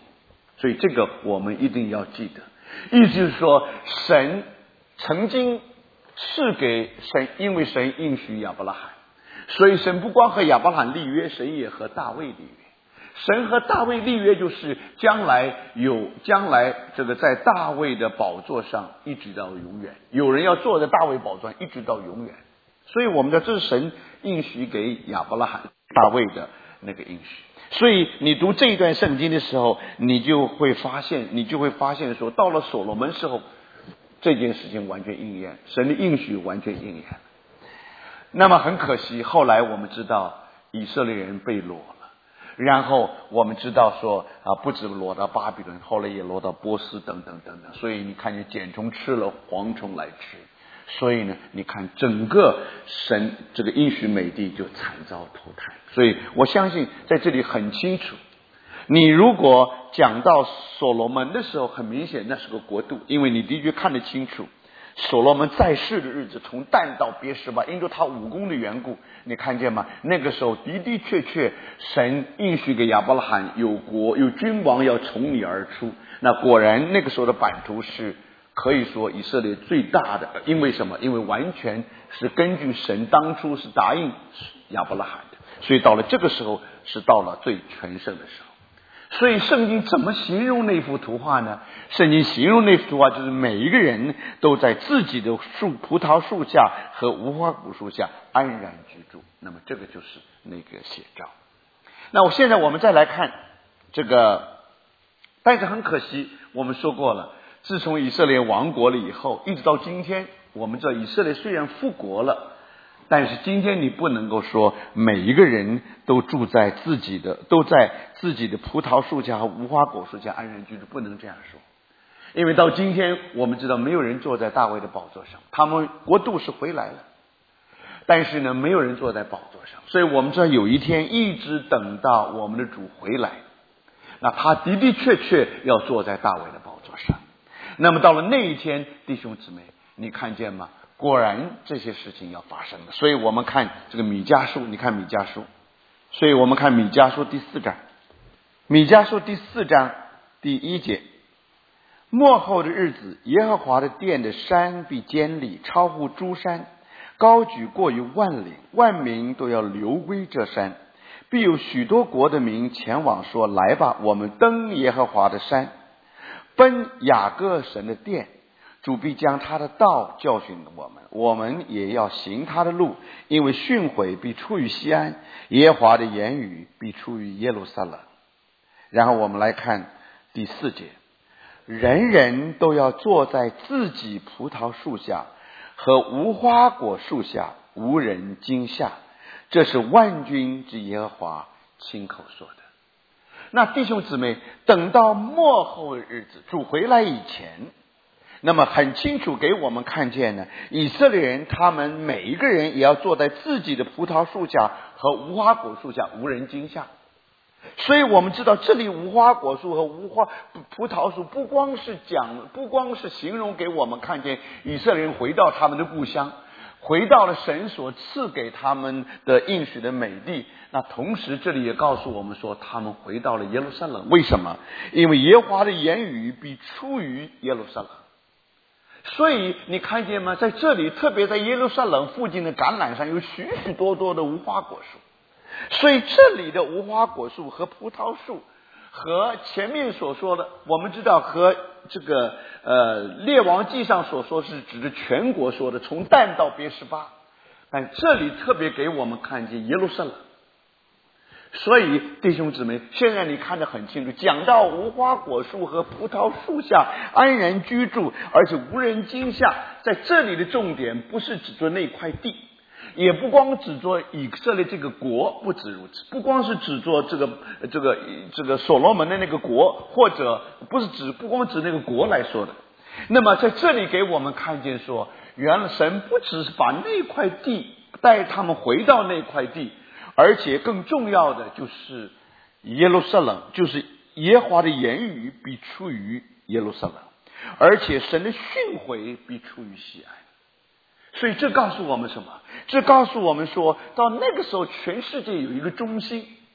所以这个我们一定要记得。意思就是说，神曾经赐给神，因为神应许亚伯拉罕，所以神不光和亚伯拉罕立约，神也和大卫立约。神和大卫立约，就是将来有将来这个在大卫的宝座上一直到永远，有人要坐在大卫宝座上一直到永远。所以我们的这是神应许给亚伯拉罕大卫的那个应许。所以你读这一段圣经的时候，你就会发现你就会发现说，到了所罗门时候，这件事情完全应验，神的应许完全应验。那么很可惜，后来我们知道以色列人被掳了，然后我们知道说啊，不止掳到巴比伦，后来也掳到波斯等等等等。所以你看见茧虫吃了蝗虫来吃，所以呢，你看整个神这个应许美地就惨遭投胎。所以我相信在这里很清楚，你如果讲到所罗门的时候，很明显那是个国度，因为你的确看得清楚所罗门在世的日子，从但到别是巴，因为他武功的缘故，你看见吗？那个时候的的确确神应许给亚伯拉罕有国有君王要从你而出。那果然那个时候的版图是可以说以色列最大的。因为什么？因为完全是根据神当初是答应亚伯拉罕的，所以到了这个时候是到了最全盛的时候。所以圣经怎么形容那幅图画呢？圣经形容那幅图画就是每一个人都在自己的树葡萄树下和无花果树下安然居住。那么这个就是那个写照。那我现在我们再来看这个，但是很可惜我们说过了，自从以色列亡国了以后，一直到今天，我们知道以色列虽然复国了，但是今天你不能够说每一个人都住在自己的都在自己的葡萄树下和无花果树下安然居住，不能这样说。因为到今天我们知道没有人坐在大卫的宝座上，他们国度是回来了，但是呢没有人坐在宝座上。所以我们知道有一天一直等到我们的主回来，那他的的确确要坐在大卫的宝座上。那么到了那一天，弟兄姊妹，你看见吗？果然这些事情要发生的。所以我们看这个米迦书，你看米迦书，所以我们看米迦书第四章，米迦书第四章第一节，末后的日子，耶和华的殿的山必坚立，超乎诸山，高举过于万岭，万民都要流归这山。必有许多国的民前往说，来吧，我们登耶和华的山，奔雅各神的殿。主必将他的道教训我们，我们也要行他的路，因为训诲必出于西安，耶和华的言语必出于耶路撒冷。然后我们来看第四节，人人都要坐在自己葡萄树下和无花果树下，无人惊吓，这是万军之耶和华亲口说的。那弟兄姊妹，等到末后的日子，主回来以前，那么很清楚给我们看见呢，以色列人他们每一个人也要坐在自己的葡萄树下和无花果树下，无人惊吓。所以我们知道这里无花果树和无花葡萄树不光是讲不光是形容给我们看见以色列人回到他们的故乡，回到了神所赐给他们的应许的美地，那同时这里也告诉我们说他们回到了耶路撒冷。为什么？因为耶和华的言语必出于耶路撒冷。所以你看见吗？在这里，特别在耶路撒冷附近的橄榄上有许许多多的无花果树。所以这里的无花果树和葡萄树和前面所说的，我们知道和这个呃列王记上所说是指着全国说的，从但到别是巴，但这里特别给我们看见耶路撒冷。所以弟兄姊妹，现在你看得很清楚，讲到无花果树和葡萄树下安然居住，而且无人惊吓，在这里的重点不是指着那块地，也不光指着以色列这个国，不止如此，不光是指着这个这个这个所罗门的那个国，或者不是指不光指那个国来说的。那么在这里给我们看见说，原来神不只是把那块地带他们回到那块地，而且更重要的就是耶路撒冷，就是耶和华的言语必出于耶路撒冷，而且神的训诲必出于西安。所以这告诉我们什么？这告诉我们说，到那个时候全世界有一个中心，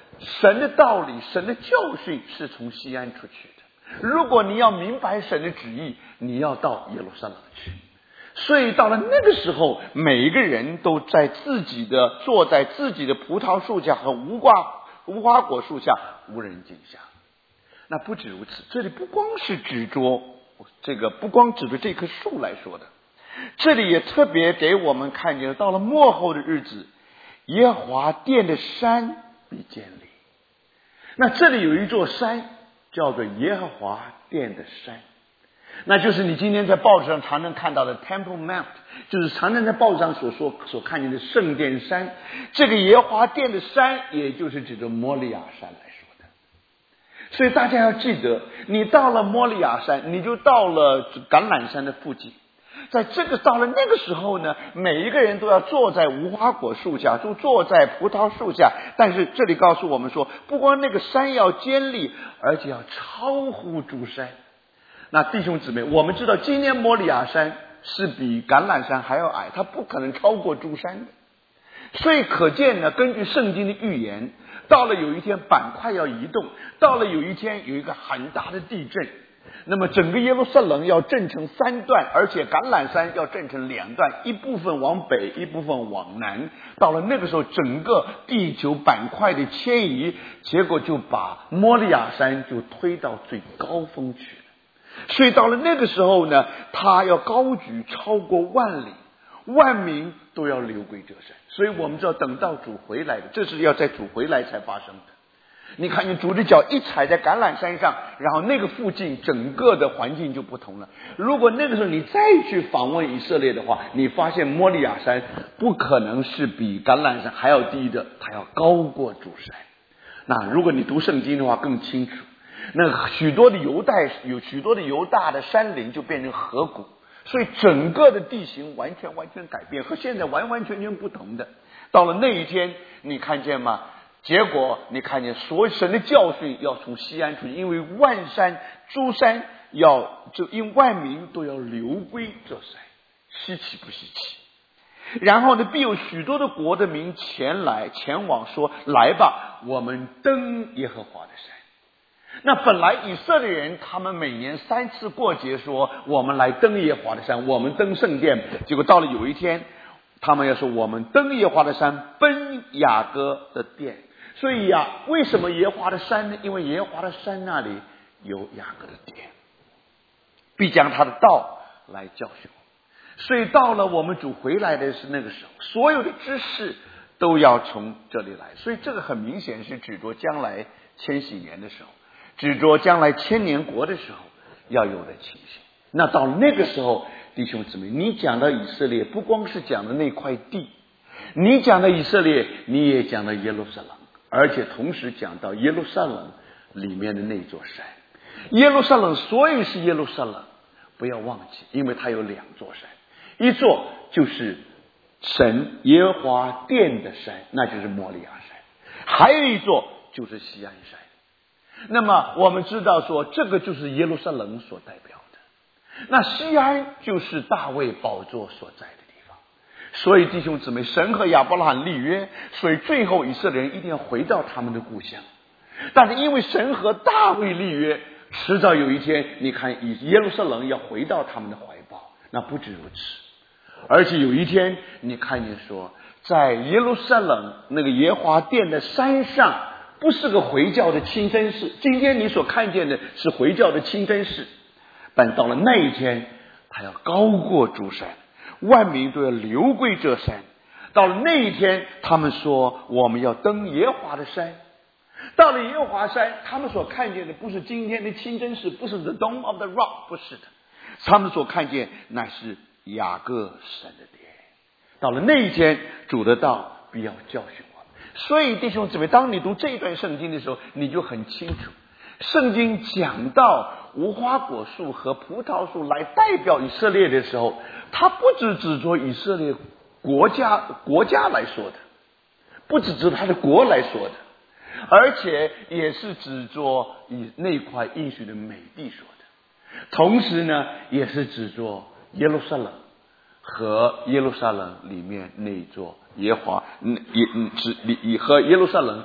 神的道理，神的教训是从西安出去的。如果你要明白神的旨意，你要到耶路撒冷去。所以到了那个时候，每一个人都在自己的坐在自己的葡萄树下和无花无花果树下，无人惊吓。那不止如此，这里不光是指着这个，不光指着这棵树来说的，这里也特别给我们看见，到了末后的日子，耶和华殿的山必建立。那这里有一座山叫做耶和华殿的山，那就是你今天在报纸上常常看到的 Temple Mount， 就是常常在报纸上所说所看见的圣殿山。这个耶和华殿的山也就是指着摩利亚山来说的。所以大家要记得，你到了摩利亚山，你就到了橄榄山的附近。在这个到了那个时候呢，每一个人都要坐在无花果树下，就坐在葡萄树下。但是这里告诉我们说，不光那个山要坚立，而且要超乎诸山。那弟兄姊妹，我们知道今天摩利亚山是比橄榄山还要矮，它不可能超过诸山的。所以可见呢，根据圣经的预言，到了有一天板块要移动，到了有一天有一个很大的地震，那么整个耶路撒冷要震成三段，而且橄榄山要震成两段，一部分往北，一部分往南。到了那个时候，整个地球板块的迁移，结果就把摩利亚山就推到最高峰去了。所以到了那个时候呢，它要高举超过万里，万民都要流归这山。所以我们知道，等到主回来的，这是要在主回来才发生的。你看见主的脚一踩在橄榄山上，然后那个附近整个的环境就不同了。如果那个时候你再去访问以色列的话，你发现摩利亚山不可能是比橄榄山还要低的，它要高过主山。那如果你读圣经的话更清楚，那许多的犹大有许多的犹大的山林就变成河谷，所以整个的地形完全完全改变，和现在完完全全不同的。到了那一天，你看见吗？结果你看见所有神的教训要从西安出去，因为万山诸山要就因万民都要流归这山，稀奇不稀奇？然后呢，必有许多的国的民前来前往，说来吧，我们登耶和华的山。那本来以色列人他们每年三次过节，说我们来登耶和华的山，我们登圣殿。结果到了有一天，他们要说我们登耶和华的山，奔雅各的殿。所以呀、啊，为什么耶和华的山呢？因为耶和华的山那里有雅各的殿，必将他的道来教训我。所以到了我们主回来的是那个时候，所有的知识都要从这里来。所以这个很明显是指着将来千禧年的时候，指着将来千年国的时候要有的情形。那到那个时候，弟兄姊妹，你讲到以色列，不光是讲的那块地，你讲到以色列，你也讲到耶路撒冷，而且同时讲到耶路撒冷里面的那座山。耶路撒冷所以是耶路撒冷，不要忘记，因为它有两座山，一座就是神耶和华殿的山，那就是摩利亚山，还有一座就是锡安山。那么我们知道说，这个就是耶路撒冷所代表的，那锡安就是大卫宝座所在的地方。所以弟兄姊妹，神和亚伯拉罕立约，所以最后以色列人一定要回到他们的故乡。但是因为神和大卫立约，迟早有一天，你看以耶路撒冷要回到他们的怀抱。那不止如此，而且有一天你看见说，在耶路撒冷那个耶和华殿的山上，不是个回教的清真寺。今天你所看见的是回教的清真寺，但到了那一天，它要高过诸山，万民都要流归这山。到了那一天，他们说我们要登耶和华的山。到了耶和华山，他们所看见的不是今天的清真寺，不是 the Dome of the Rock， 不是的，他们所看见乃是雅各神的殿。到了那一天，主的道必要教训我们。所以弟兄姊妹，当你读这一段圣经的时候，你就很清楚，圣经讲到无花果树和葡萄树来代表以色列的时候，它不只指着以色列国家国家来说的，不只指他的国来说的，而且也是指着以那块应许的美地说的。同时呢，也是指着耶路撒冷和耶路撒冷里面那座耶华，也是和耶路撒冷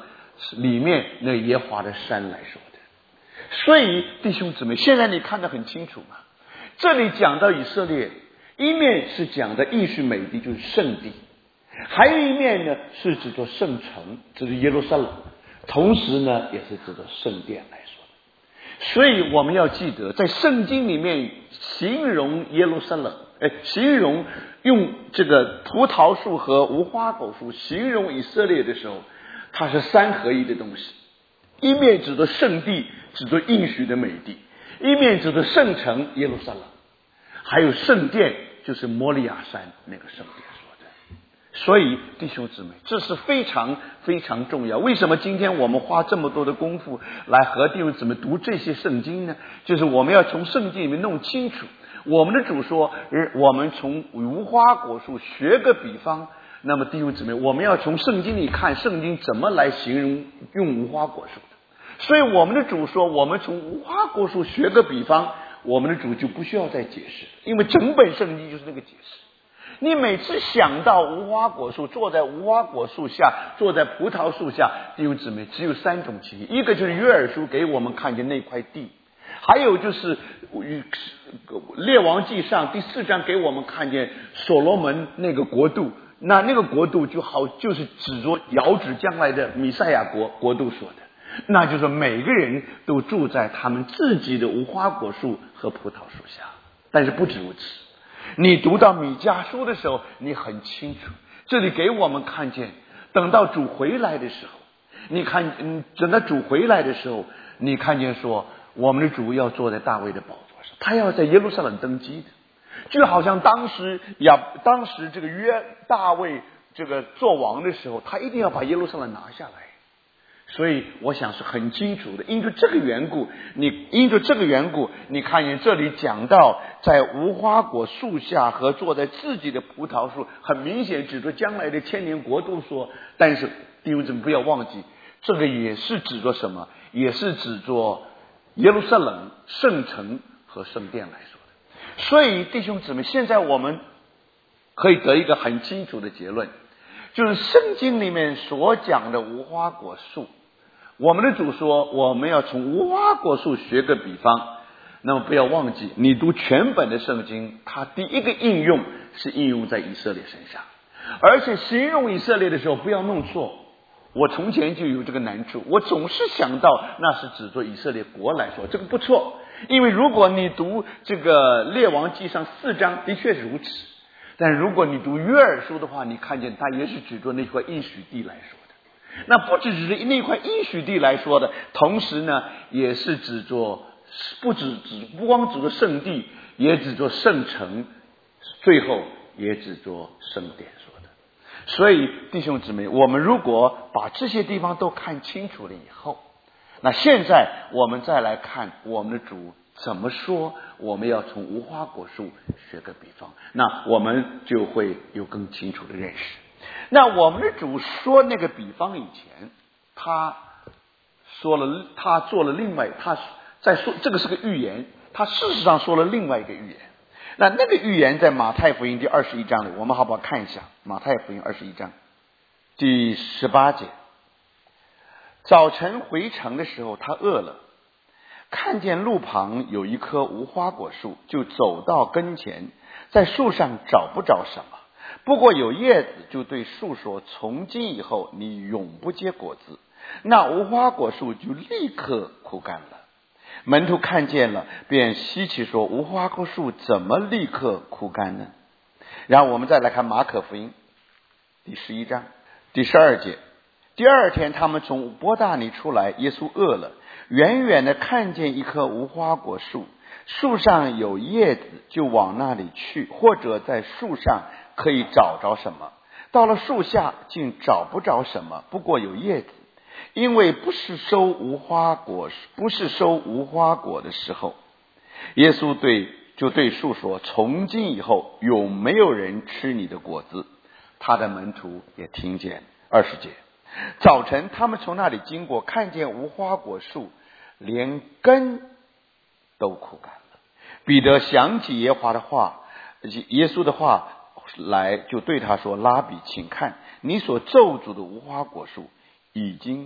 里面那耶和华的山来说的。所以弟兄姊妹，现在你看得很清楚嘛？这里讲到以色列，一面是讲的应许美地，就是圣地，还有一面呢是指着圣城，就是耶路撒冷，同时呢也是指着圣殿来说的。所以我们要记得，在圣经里面形容耶路撒冷，哎，形容用这个葡萄树和无花果树形容以色列的时候，它是三合一的东西。一面指着圣地，指着应许的美地；一面指着圣城耶路撒冷，还有圣殿，就是摩利亚山那个圣殿说的。所以弟兄姊妹，这是非常非常重要。为什么今天我们花这么多的功夫来和弟兄姊妹读这些圣经呢？就是我们要从圣经里面弄清楚，我们的主说，我们从无花果树学个比方。那么弟兄姊妹，我们要从圣经里看圣经怎么来形容用无花果树的。所以我们的主说，我们从无花果树学个比方，我们的主就不需要再解释，因为整本圣经就是那个解释。你每次想到无花果树，坐在无花果树下，坐在葡萄树下，弟兄姊妹，只有三种情形：一个就是约珥书给我们看见那块地，还有就是列王记上第四章给我们看见所罗门那个国度，那那个国度就好，就是指着遥指将来的弥赛亚国国度说的。那就是每个人都住在他们自己的无花果树和葡萄树下。但是不止如此，你读到米迦书的时候，你很清楚，这里给我们看见，等到主回来的时候，你看，嗯，等到主回来的时候，你看见说，我们的主要坐在大卫的宝座上，他要在耶路撒冷登基的，就好像当时呀，当时这个约大卫这个做王的时候，他一定要把耶路撒冷拿下来。所以我想是很清楚的，因着这个缘故，你因着这个缘故，你看见这里讲到在无花果树下和坐在自己的葡萄树，很明显指着将来的千年国度说。但是弟兄姊妹不要忘记，这个也是指着什么？也是指着耶路撒冷圣城和圣殿来说的。所以弟兄姊妹，现在我们可以得一个很清楚的结论，就是圣经里面所讲的无花果树，我们的主说我们要从无花果树学个比方。那么不要忘记，你读全本的圣经，它第一个应用是应用在以色列身上，而且形容以色列的时候不要弄错。我从前就有这个难处，我总是想到那是指着以色列国来说，这个不错。因为如果你读这个列王记上四章，的确是如此，但如果你读约珥书的话，你看见它也是指着那块应许地来说的。那不只是那块应许地来说的，同时呢，也是指着不只指不光指着圣地，也指着圣城，最后也指着圣殿说的。所以弟兄姊妹，我们如果把这些地方都看清楚了以后，那现在我们再来看我们的主怎么说，我们要从无花果树学个比方，那我们就会有更清楚的认识。那我们的主说那个比方以前，他说了，他做了另外，他在说这个是个预言，他事实上说了另外一个预言。那那个预言在马太福音第二十一章里，我们好不好看一下？马太福音二十一章第十八节，早晨回城的时候，他饿了，看见路旁有一棵无花果树，就走到跟前，在树上找不着什么，不过有叶子，就对树说，从今以后你永不结果子。那无花果树就立刻枯干了。门徒看见了，便稀奇说，无花果树怎么立刻枯干呢？然后我们再来看马可福音第十一章第十二节，第二天他们从伯大尼出来，耶稣饿了，远远的看见一棵无花果树，树上有叶子，就往那里去，或者在树上可以找着什么。到了树下，竟找不着什么，不过有叶子，因为不是收无花果，不是收无花果的时候。耶稣对就对树说，从今以后有没有人吃你的果子？他的门徒也听见。二十节，早晨他们从那里经过，看见无花果树连根都枯干了。彼得想起耶和华的话，耶稣的话来，就对他说，拉比，请看，你所咒诅的无花果树已经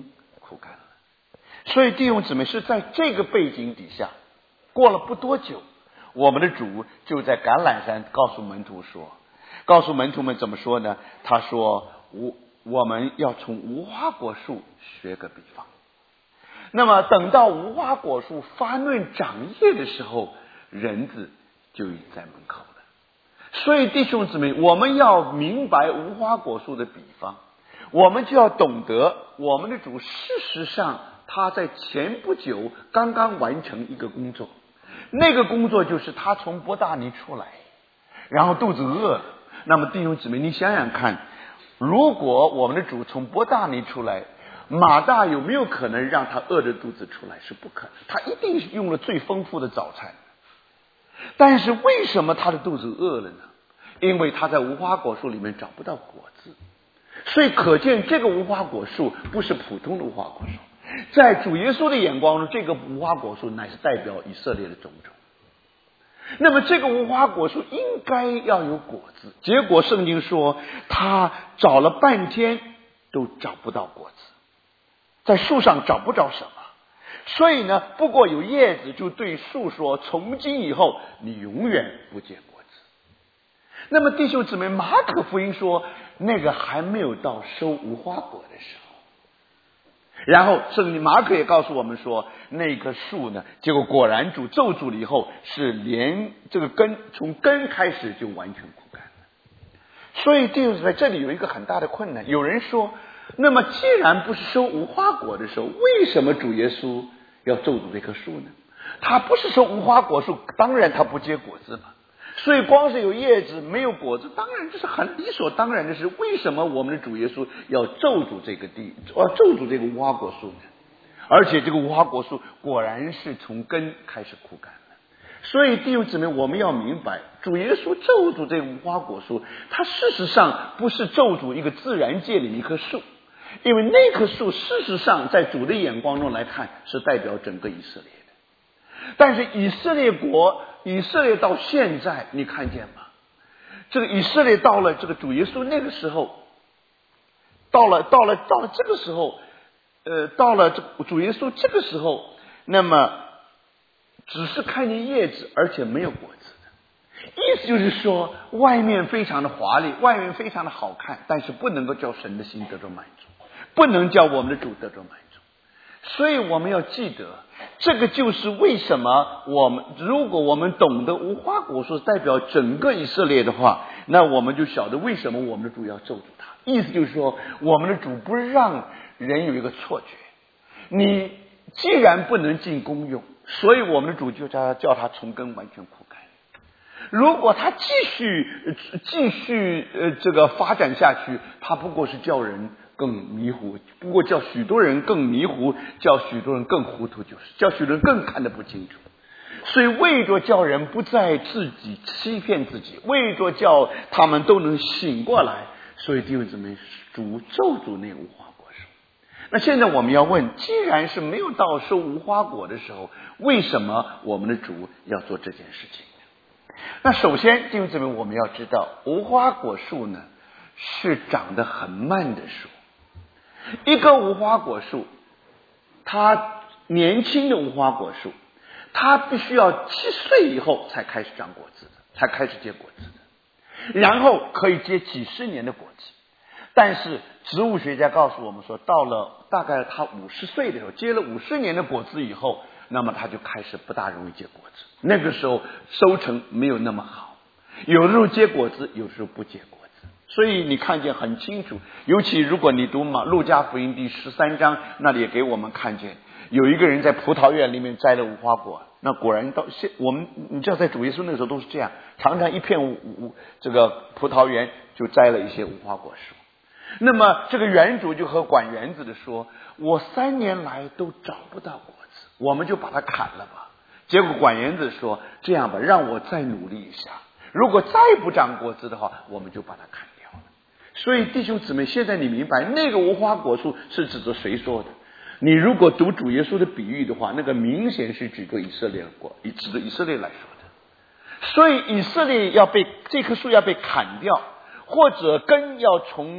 枯干了。所以弟兄姊妹，是在这个背景底下，过了不多久，我们的主就在橄榄山告诉门徒说，告诉门徒们怎么说呢？他说我我们要从无花果树学个比方。那么等到无花果树发嫩长叶的时候，人子就已在门口了。所以弟兄姊妹，我们要明白无花果树的比方，我们就要懂得我们的主事实上他在前不久刚刚完成一个工作，那个工作就是他从伯大尼出来，然后肚子饿了。那么弟兄姊妹，你想想看，如果我们的主从伯大尼出来，马大有没有可能让他饿着肚子出来？是不可能，他一定是用了最丰富的早餐。但是为什么他的肚子饿了呢？因为他在无花果树里面找不到果子，所以可见这个无花果树不是普通的无花果树，在主耶稣的眼光中，这个无花果树乃是代表以色列的种种。那么这个无花果树应该要有果子，结果圣经说他找了半天都找不到果子，在树上找不着什么。所以呢，不过有叶子，就对树说，从今以后你永远不结果子。那么弟兄姊妹，马可福音说那个还没有到收无花果的时候，然后圣经马可也告诉我们说，那棵树呢，结果果然主咒诅了以后，是连这个根从根开始就完全枯干了。所以弟兄姊妹，这里有一个很大的困难。有人说，那么既然不是收无花果的时候，为什么主耶稣要咒诅这棵树呢？他不是收无花果树，当然他不结果子嘛。所以光是有叶子没有果子，当然这是很理所当然的事。为什么我们的主耶稣要咒诅这个地，呃，咒诅这个无花果树呢？而且这个无花果树果然是从根开始枯干了。所以弟兄姊妹，我们要明白，主耶稣咒诅这个无花果树，它事实上不是咒诅一个自然界里一棵树，因为那棵树事实上在主的眼光中来看是代表整个以色列的。但是以色列国，以色列到现在你看见吗？这个以色列到了这个主耶稣那个时候，到了到了到了这个时候，呃，到了这主耶稣这个时候，那么只是看见叶子，而且没有果子的意思，就是说外面非常的华丽，外面非常的好看，但是不能够叫神的心得着满足，不能叫我们的主得着满足。所以我们要记得，这个就是为什么我们如果我们懂得无花果树代表整个以色列的话，那我们就晓得为什么我们的主要咒诅他。意思就是说，我们的主不让人有一个错觉，你既然不能进功用，所以我们的主就叫他叫他从根完全枯干。如果他继续继续呃这个发展下去，他不过是叫人更迷糊，不过叫许多人更迷糊，叫许多人更糊涂，就是叫许多人更看得不清楚。所以为着叫人不再自己欺骗自己，为着叫他们都能醒过来，所以弟兄姊妹，主咒诅那无花果树。那现在我们要问，既然是没有到收无花果的时候，为什么我们的主要做这件事情？那首先弟兄姊妹，我们要知道无花果树呢是长得很慢的树。一棵无花果树，它年轻的无花果树，它必须要七岁以后才开始长果子的，才开始结果子的，然后可以结几十年的果子。但是植物学家告诉我们说，到了大概它五十岁的时候，结了五十年的果子以后，那么它就开始不大容易结果子。那个时候收成没有那么好，有的时候结果子，有时候不结果子。所以你看见很清楚，尤其如果你读马路加福音第十三章，那里也给我们看见有一个人在葡萄园里面摘了无花果。那果然到现我们你知道在主耶稣那个时候都是这样，常常一片无无这个葡萄园就摘了一些无花果树。那么这个园主就和管园子的说，我三年来都找不到果子，我们就把它砍了吧。结果管园子说，这样吧，让我再努力一下，如果再不长果子的话，我们就把它砍掉了。所以弟兄姊妹，现在你明白那个无花果树是指着谁说的？你如果读主耶稣的比喻的话，那个明显是指着以色列国，指着以色列来说的。所以以色列要被这棵树要被砍掉，或者根要从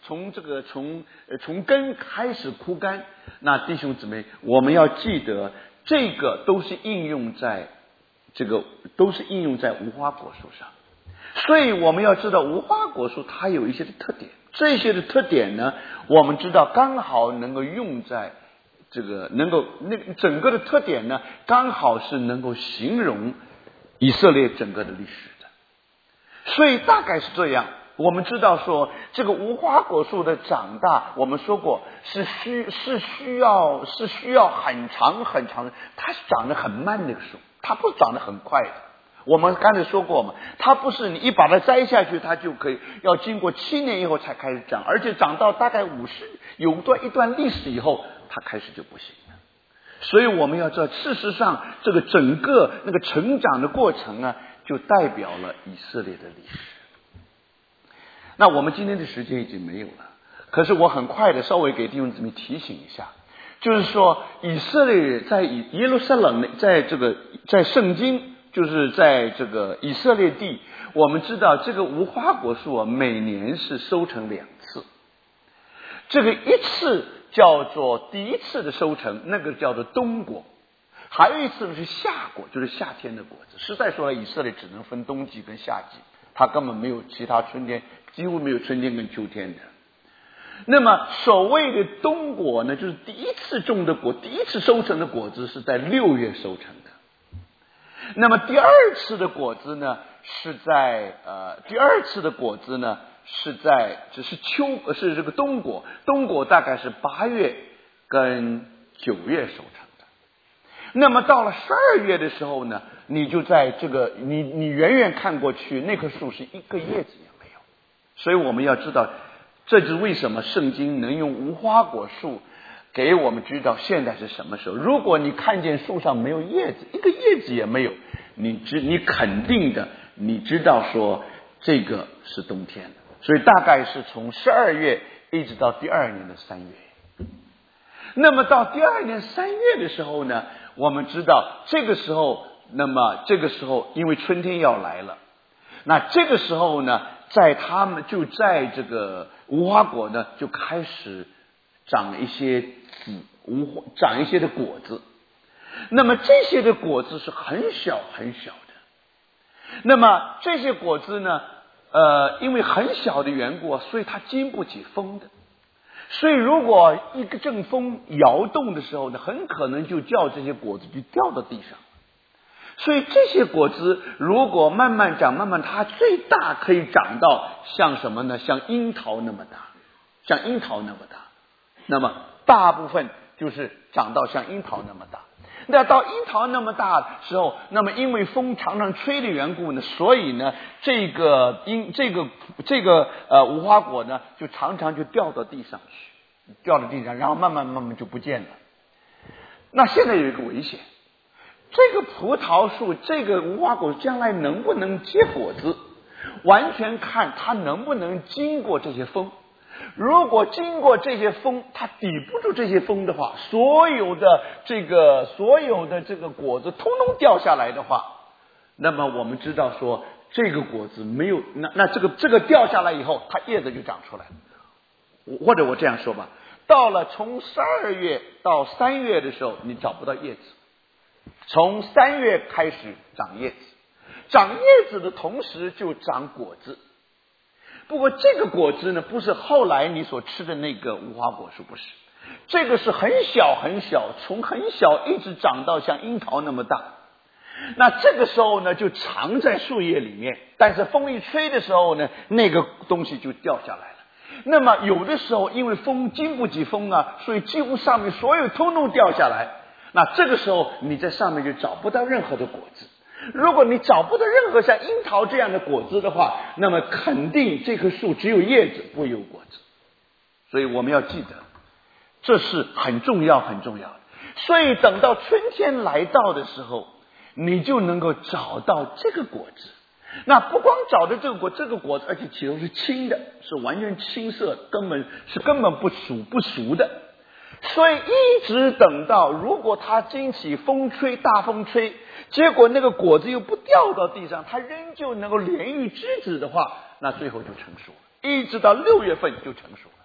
从这个从呃从根开始枯干。那弟兄姊妹，我们要记得，这个都是应用在这个都是应用在无花果树上。所以我们要知道，无花果树它有一些的特点，这些的特点呢，我们知道刚好能够用在这个能够那整个的特点呢，刚好是能够形容以色列整个的历史的。所以大概是这样。我们知道说，这个无花果树的长大，我们说过是需是需要是需要很长很长的，它是长得很慢那个树，它不是长得很快的。我们刚才说过嘛，它不是你一把它摘下去，它就可以，要经过七年以后才开始长，而且长到大概五十有段一段历史以后，它开始就不行了。所以我们要知道，事实上这个整个那个成长的过程呢，就代表了以色列的历史。那我们今天的时间已经没有了，可是我很快的稍微给弟兄姊妹提醒一下，就是说以色列在耶路撒冷，在这个在圣经，就是在这个以色列地，我们知道这个无花果树啊，每年是收成两次。这个一次叫做第一次的收成，那个叫做冬果，还有一次呢是夏果，就是夏天的果子。实在说来，以色列只能分冬季跟夏季，它根本没有其他春天，几乎没有春天跟秋天的。那么所谓的冬果呢，就是第一次种的果，第一次收成的果子是在六月收成的。那么第二次的果子呢，是在呃第二次的果子呢是在只是秋是这个冬果，冬果大概是八月跟九月收成的。那么到了十二月的时候呢，你就在这个你你远远看过去，那棵树是一个叶子也没有。所以我们要知道，这就是为什么圣经能用无花果树给我们知道现在是什么时候。如果你看见树上没有叶子，一个叶子也没有，你知你肯定的你知道说这个是冬天的。所以大概是从十二月一直到第二年的三月。那么到第二年三月的时候呢，我们知道这个时候，那么这个时候因为春天要来了，那这个时候呢，在他们就在这个无花果呢就开始长一些籽，无长一些的果子。那么这些的果子是很小很小的。那么这些果子呢，呃，因为很小的缘故，所以它经不起风的。所以如果一个阵风摇动的时候呢，很可能就叫这些果子就掉到地上。所以这些果子如果慢慢长慢慢，它最大可以长到像什么呢？像樱桃那么大，像樱桃那么大。那么大部分就是长到像樱桃那么大。那到樱桃那么大的时候，那么因为风常常吹的缘故呢，所以呢，这个樱这个这个呃无花果呢，就常常就掉到地上去，掉到地上，然后慢慢慢慢就不见了。那现在有一个危险，这个葡萄树，这个无花果将来能不能结果子，完全看它能不能经过这些风。如果经过这些风，它抵不住这些风的话，所有的这个所有的这个果子通通掉下来的话，那么我们知道说这个果子没有，那那这个这个掉下来以后，它叶子就长出来了。或者我这样说吧，到了从十二月到三月的时候，你找不到叶子，从三月开始长叶子，长叶子的同时就长果子。不过这个果子呢，不是后来你所吃的那个无花果树，不是，这个是很小很小，从很小一直长到像樱桃那么大。那这个时候呢，就藏在树叶里面，但是风一吹的时候呢，那个东西就掉下来了。那么有的时候因为风经不起风啊，所以几乎上面所有通通掉下来。那这个时候你在上面就找不到任何的果子。如果你找不到任何像樱桃这样的果子的话，那么肯定这棵树只有叶子不会有果子。所以我们要记得，这是很重要很重要的。所以等到春天来到的时候，你就能够找到这个果子。那不光找到这个果这个果子，而且其中是青的，是完全青色，根本是根本不熟不熟的。所以一直等到如果它经起风吹大风吹，结果那个果子又不掉到地上，它仍旧能够连育枝子的话，那最后就成熟了，一直到六月份就成熟了。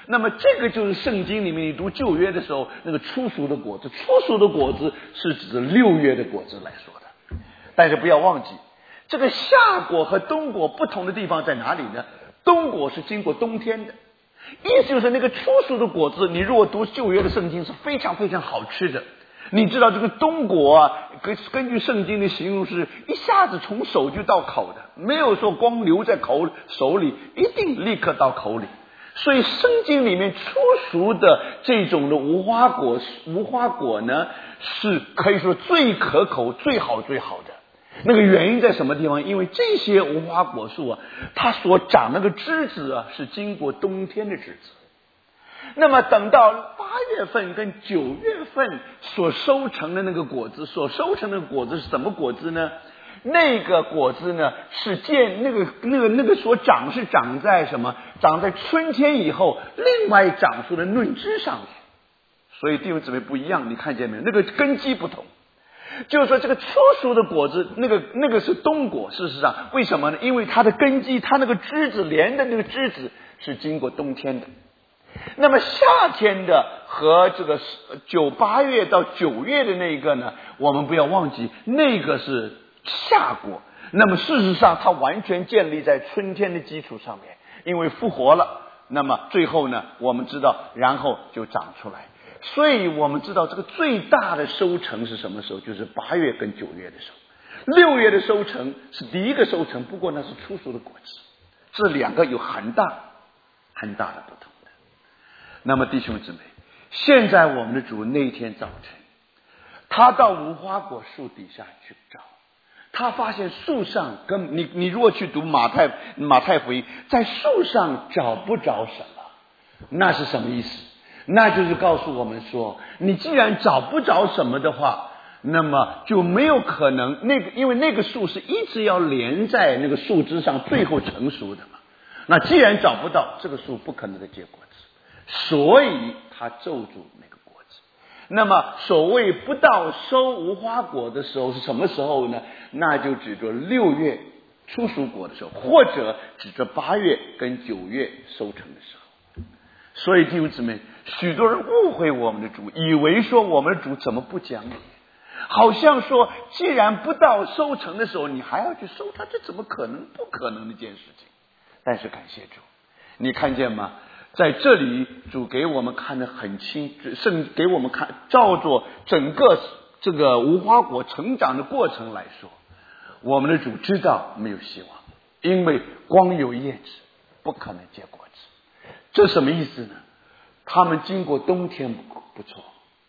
那么这个就是圣经里面你读旧约的时候那个初熟的果子，初熟的果子是指着六月的果子来说的。但是不要忘记，这个夏果和冬果不同的地方在哪里呢？冬果是经过冬天的，意思就是那个初熟的果子，你如果读旧约的圣经是非常非常好吃的。你知道这个冬果啊，根根据圣经的形容是一下子从手就到口的，没有说光留在口手里，一定立刻到口里。所以圣经里面初熟的这种的无花果，无花果呢是可以说最可口、最好、最好的。那个原因在什么地方？因为这些无花果树啊，它所长那个枝子啊，是经过冬天的枝子。那么等到八月份跟九月份所收成的那个果子，所收成的果子是什么果子呢？那个果子呢是见那个那个那个所长是长在什么？长在春天以后另外长出的嫩枝上面。所以弟兄姊妹不一样，你看见没有？那个根基不同。就是说这个初熟的果子，那个那个是冬果。事实上为什么呢？因为它的根基，它那个枝子连的那个枝子是经过冬天的。那么夏天的和这个九八月到九月的那个呢，我们不要忘记，那个是夏果。那么事实上它完全建立在春天的基础上面，因为复活了，那么最后呢我们知道然后就长出来。所以我们知道这个最大的收成是什么时候？就是八月跟九月的时候。六月的收成是第一个收成，不过那是初熟的果子。这两个有很大很大的不同。那么弟兄姊妹，现在我们的主那一天早晨，他到无花果树底下去找，他发现树上跟你你如果去读马太马太福音，在树上找不着什么，那是什么意思？那就是告诉我们说，你既然找不着什么的话，那么就没有可能那个，因为那个树是一直要连在那个树枝上，最后成熟的嘛。那既然找不到，这个树不可能的结果子。所以他咒住那个果子。那么所谓不到收无花果的时候是什么时候呢？那就指着六月初熟果的时候，或者指着八月跟九月收成的时候。所以弟兄姊妹，许多人误会我们的主，以为说我们的主怎么不讲理，好像说既然不到收成的时候你还要去收它，这怎么可能？不可能的一件事情。但是感谢主，你看见吗？在这里主给我们看得很清，甚至给我们看照着整个这个无花果成长的过程来说，我们的主知道没有希望，因为光有叶子不可能结果子。这什么意思呢？他们经过冬天不错，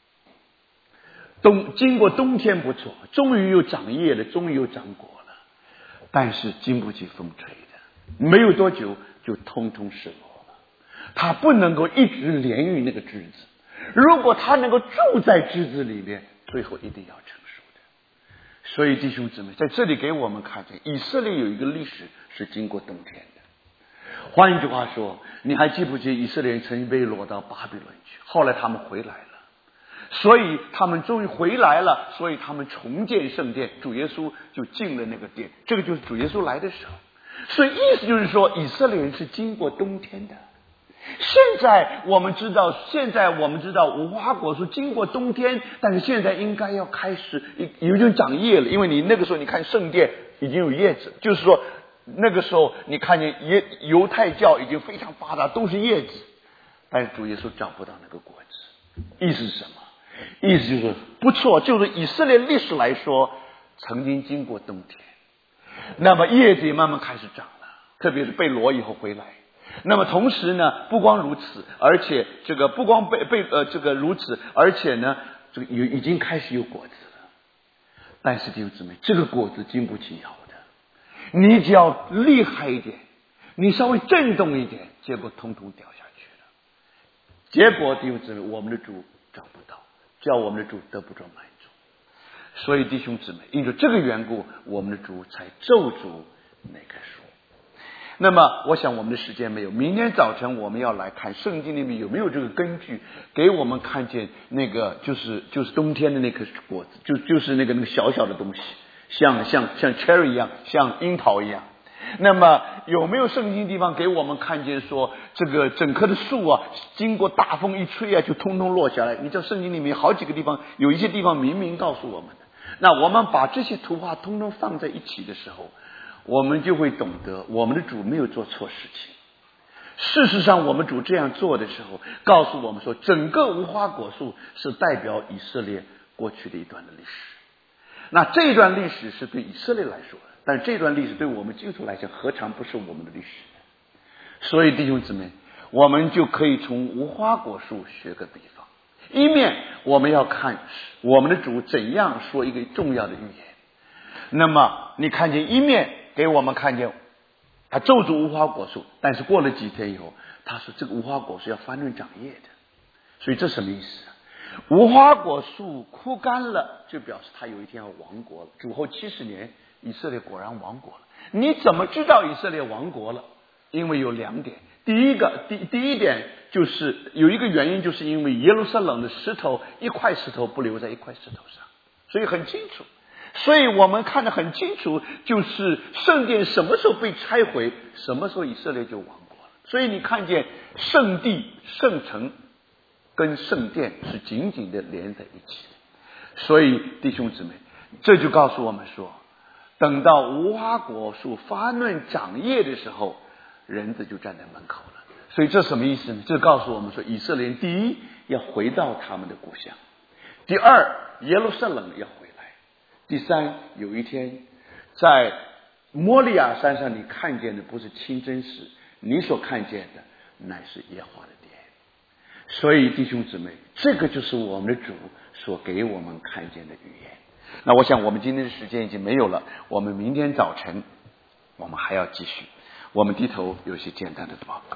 冬经过冬天不错，终于又长叶了，终于又长果了，但是经不起风吹的，没有多久就通通失落。它不能够一直连于那个枝子，如果它能够住在枝子里面，最后一定要成熟的。所以弟兄姊妹，在这里给我们看见以色列有一个历史是经过冬天的。换一句话说，你还记不记得以色列人曾经被掳到巴比伦去，后来他们回来了，所以他们终于回来了，所以他们重建圣殿，主耶稣就进了那个殿，这个就是主耶稣来的时候。所以意思就是说，以色列人是经过冬天的。现在我们知道，现在我们知道无花果树经过冬天，但是现在应该要开始已经长叶了，因为你那个时候你看圣殿已经有叶子，就是说那个时候你看见耶犹太教已经非常发达，都是叶子，但是主耶稣找不到那个果子。意思是什么？意思就是不错，就是以色列历史来说曾经经过冬天，那么叶子也慢慢开始长了，特别是被掳以后回来。那么同时呢，不光如此，而且这个不光被被呃这个如此，而且呢，这个有已经开始有果子了。但是弟兄姊妹，这个果子经不起摇的，你只要厉害一点，你稍微震动一点，结果通通掉下去了。结果弟兄姊妹，我们的主找不到，叫我们的主得不着满足。所以弟兄姊妹，因着这个缘故，我们的主才咒诅那棵树。那么我想我们的时间没有，明天早晨我们要来看圣经里面有没有这个根据，给我们看见那个就是就是冬天的那颗果子，就就是那个那个小小的东西，像像像 cherry 一样，像樱桃一样。 那么有没有圣经地方给我们看见说这个整棵的树啊，经过大风一吹啊，就通通落下来？你知道圣经里面好几个地方，有一些地方明明告诉我们的。那我们把这些图画通通放在一起的时候，我们就会懂得我们的主没有做错事情。事实上我们主这样做的时候，告诉我们说整个无花果树是代表以色列过去的一段的历史。那这段历史是对以色列来说的，但是这段历史对我们基督徒来讲何尝不是我们的历史呢？所以弟兄姊妹，我们就可以从无花果树学个比方，一面我们要看我们的主怎样说一个重要的预言，那么你看见一面给我们看见他咒诅无花果树，但是过了几天以后，他说这个无花果树要翻润长叶的。所以这什么意思啊？无花果树枯干了，就表示他有一天要亡国了。主后七十年，以色列果然亡国了。你怎么知道以色列亡国了？因为有两点。第一个，第第一点就是有一个原因，就是因为耶路撒冷的石头一块石头不留在一块石头上，所以很清楚。所以我们看得很清楚，就是圣殿什么时候被拆毁，什么时候以色列就亡国了。所以你看见圣地、圣城跟圣殿是紧紧的连在一起的。所以弟兄姊妹，这就告诉我们说，等到无花果树发嫩长叶的时候，人子就站在门口了。所以这什么意思呢？这告诉我们说，以色列人第一要回到他们的故乡，第二耶路撒冷要回来，第三有一天在摩利亚山上你看见的不是清真寺，你所看见的乃是耶和华的殿。所以弟兄姊妹，这个就是我们的主所给我们看见的语言。那我想我们今天的时间已经没有了，我们明天早晨我们还要继续。我们低头有些简单的祷告。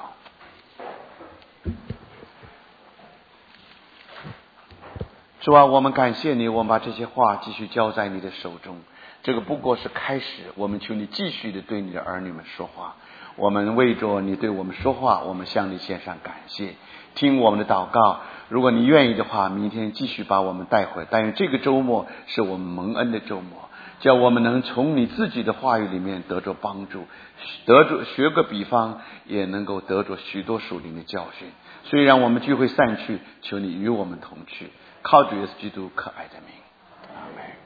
主啊，我们感谢你，我们把这些话继续交在你的手中。这个不过是开始，我们求你继续的对你的儿女们说话。我们为着你对我们说话，我们向你献上感谢，听我们的祷告。如果你愿意的话，明天继续把我们带回来。但愿这个周末是我们蒙恩的周末，叫我们能从你自己的话语里面得着帮助，得着学个比方，也能够得着许多属灵的教训。虽然我们聚会散去，求你与我们同去，靠主耶稣基督可爱的名，阿们。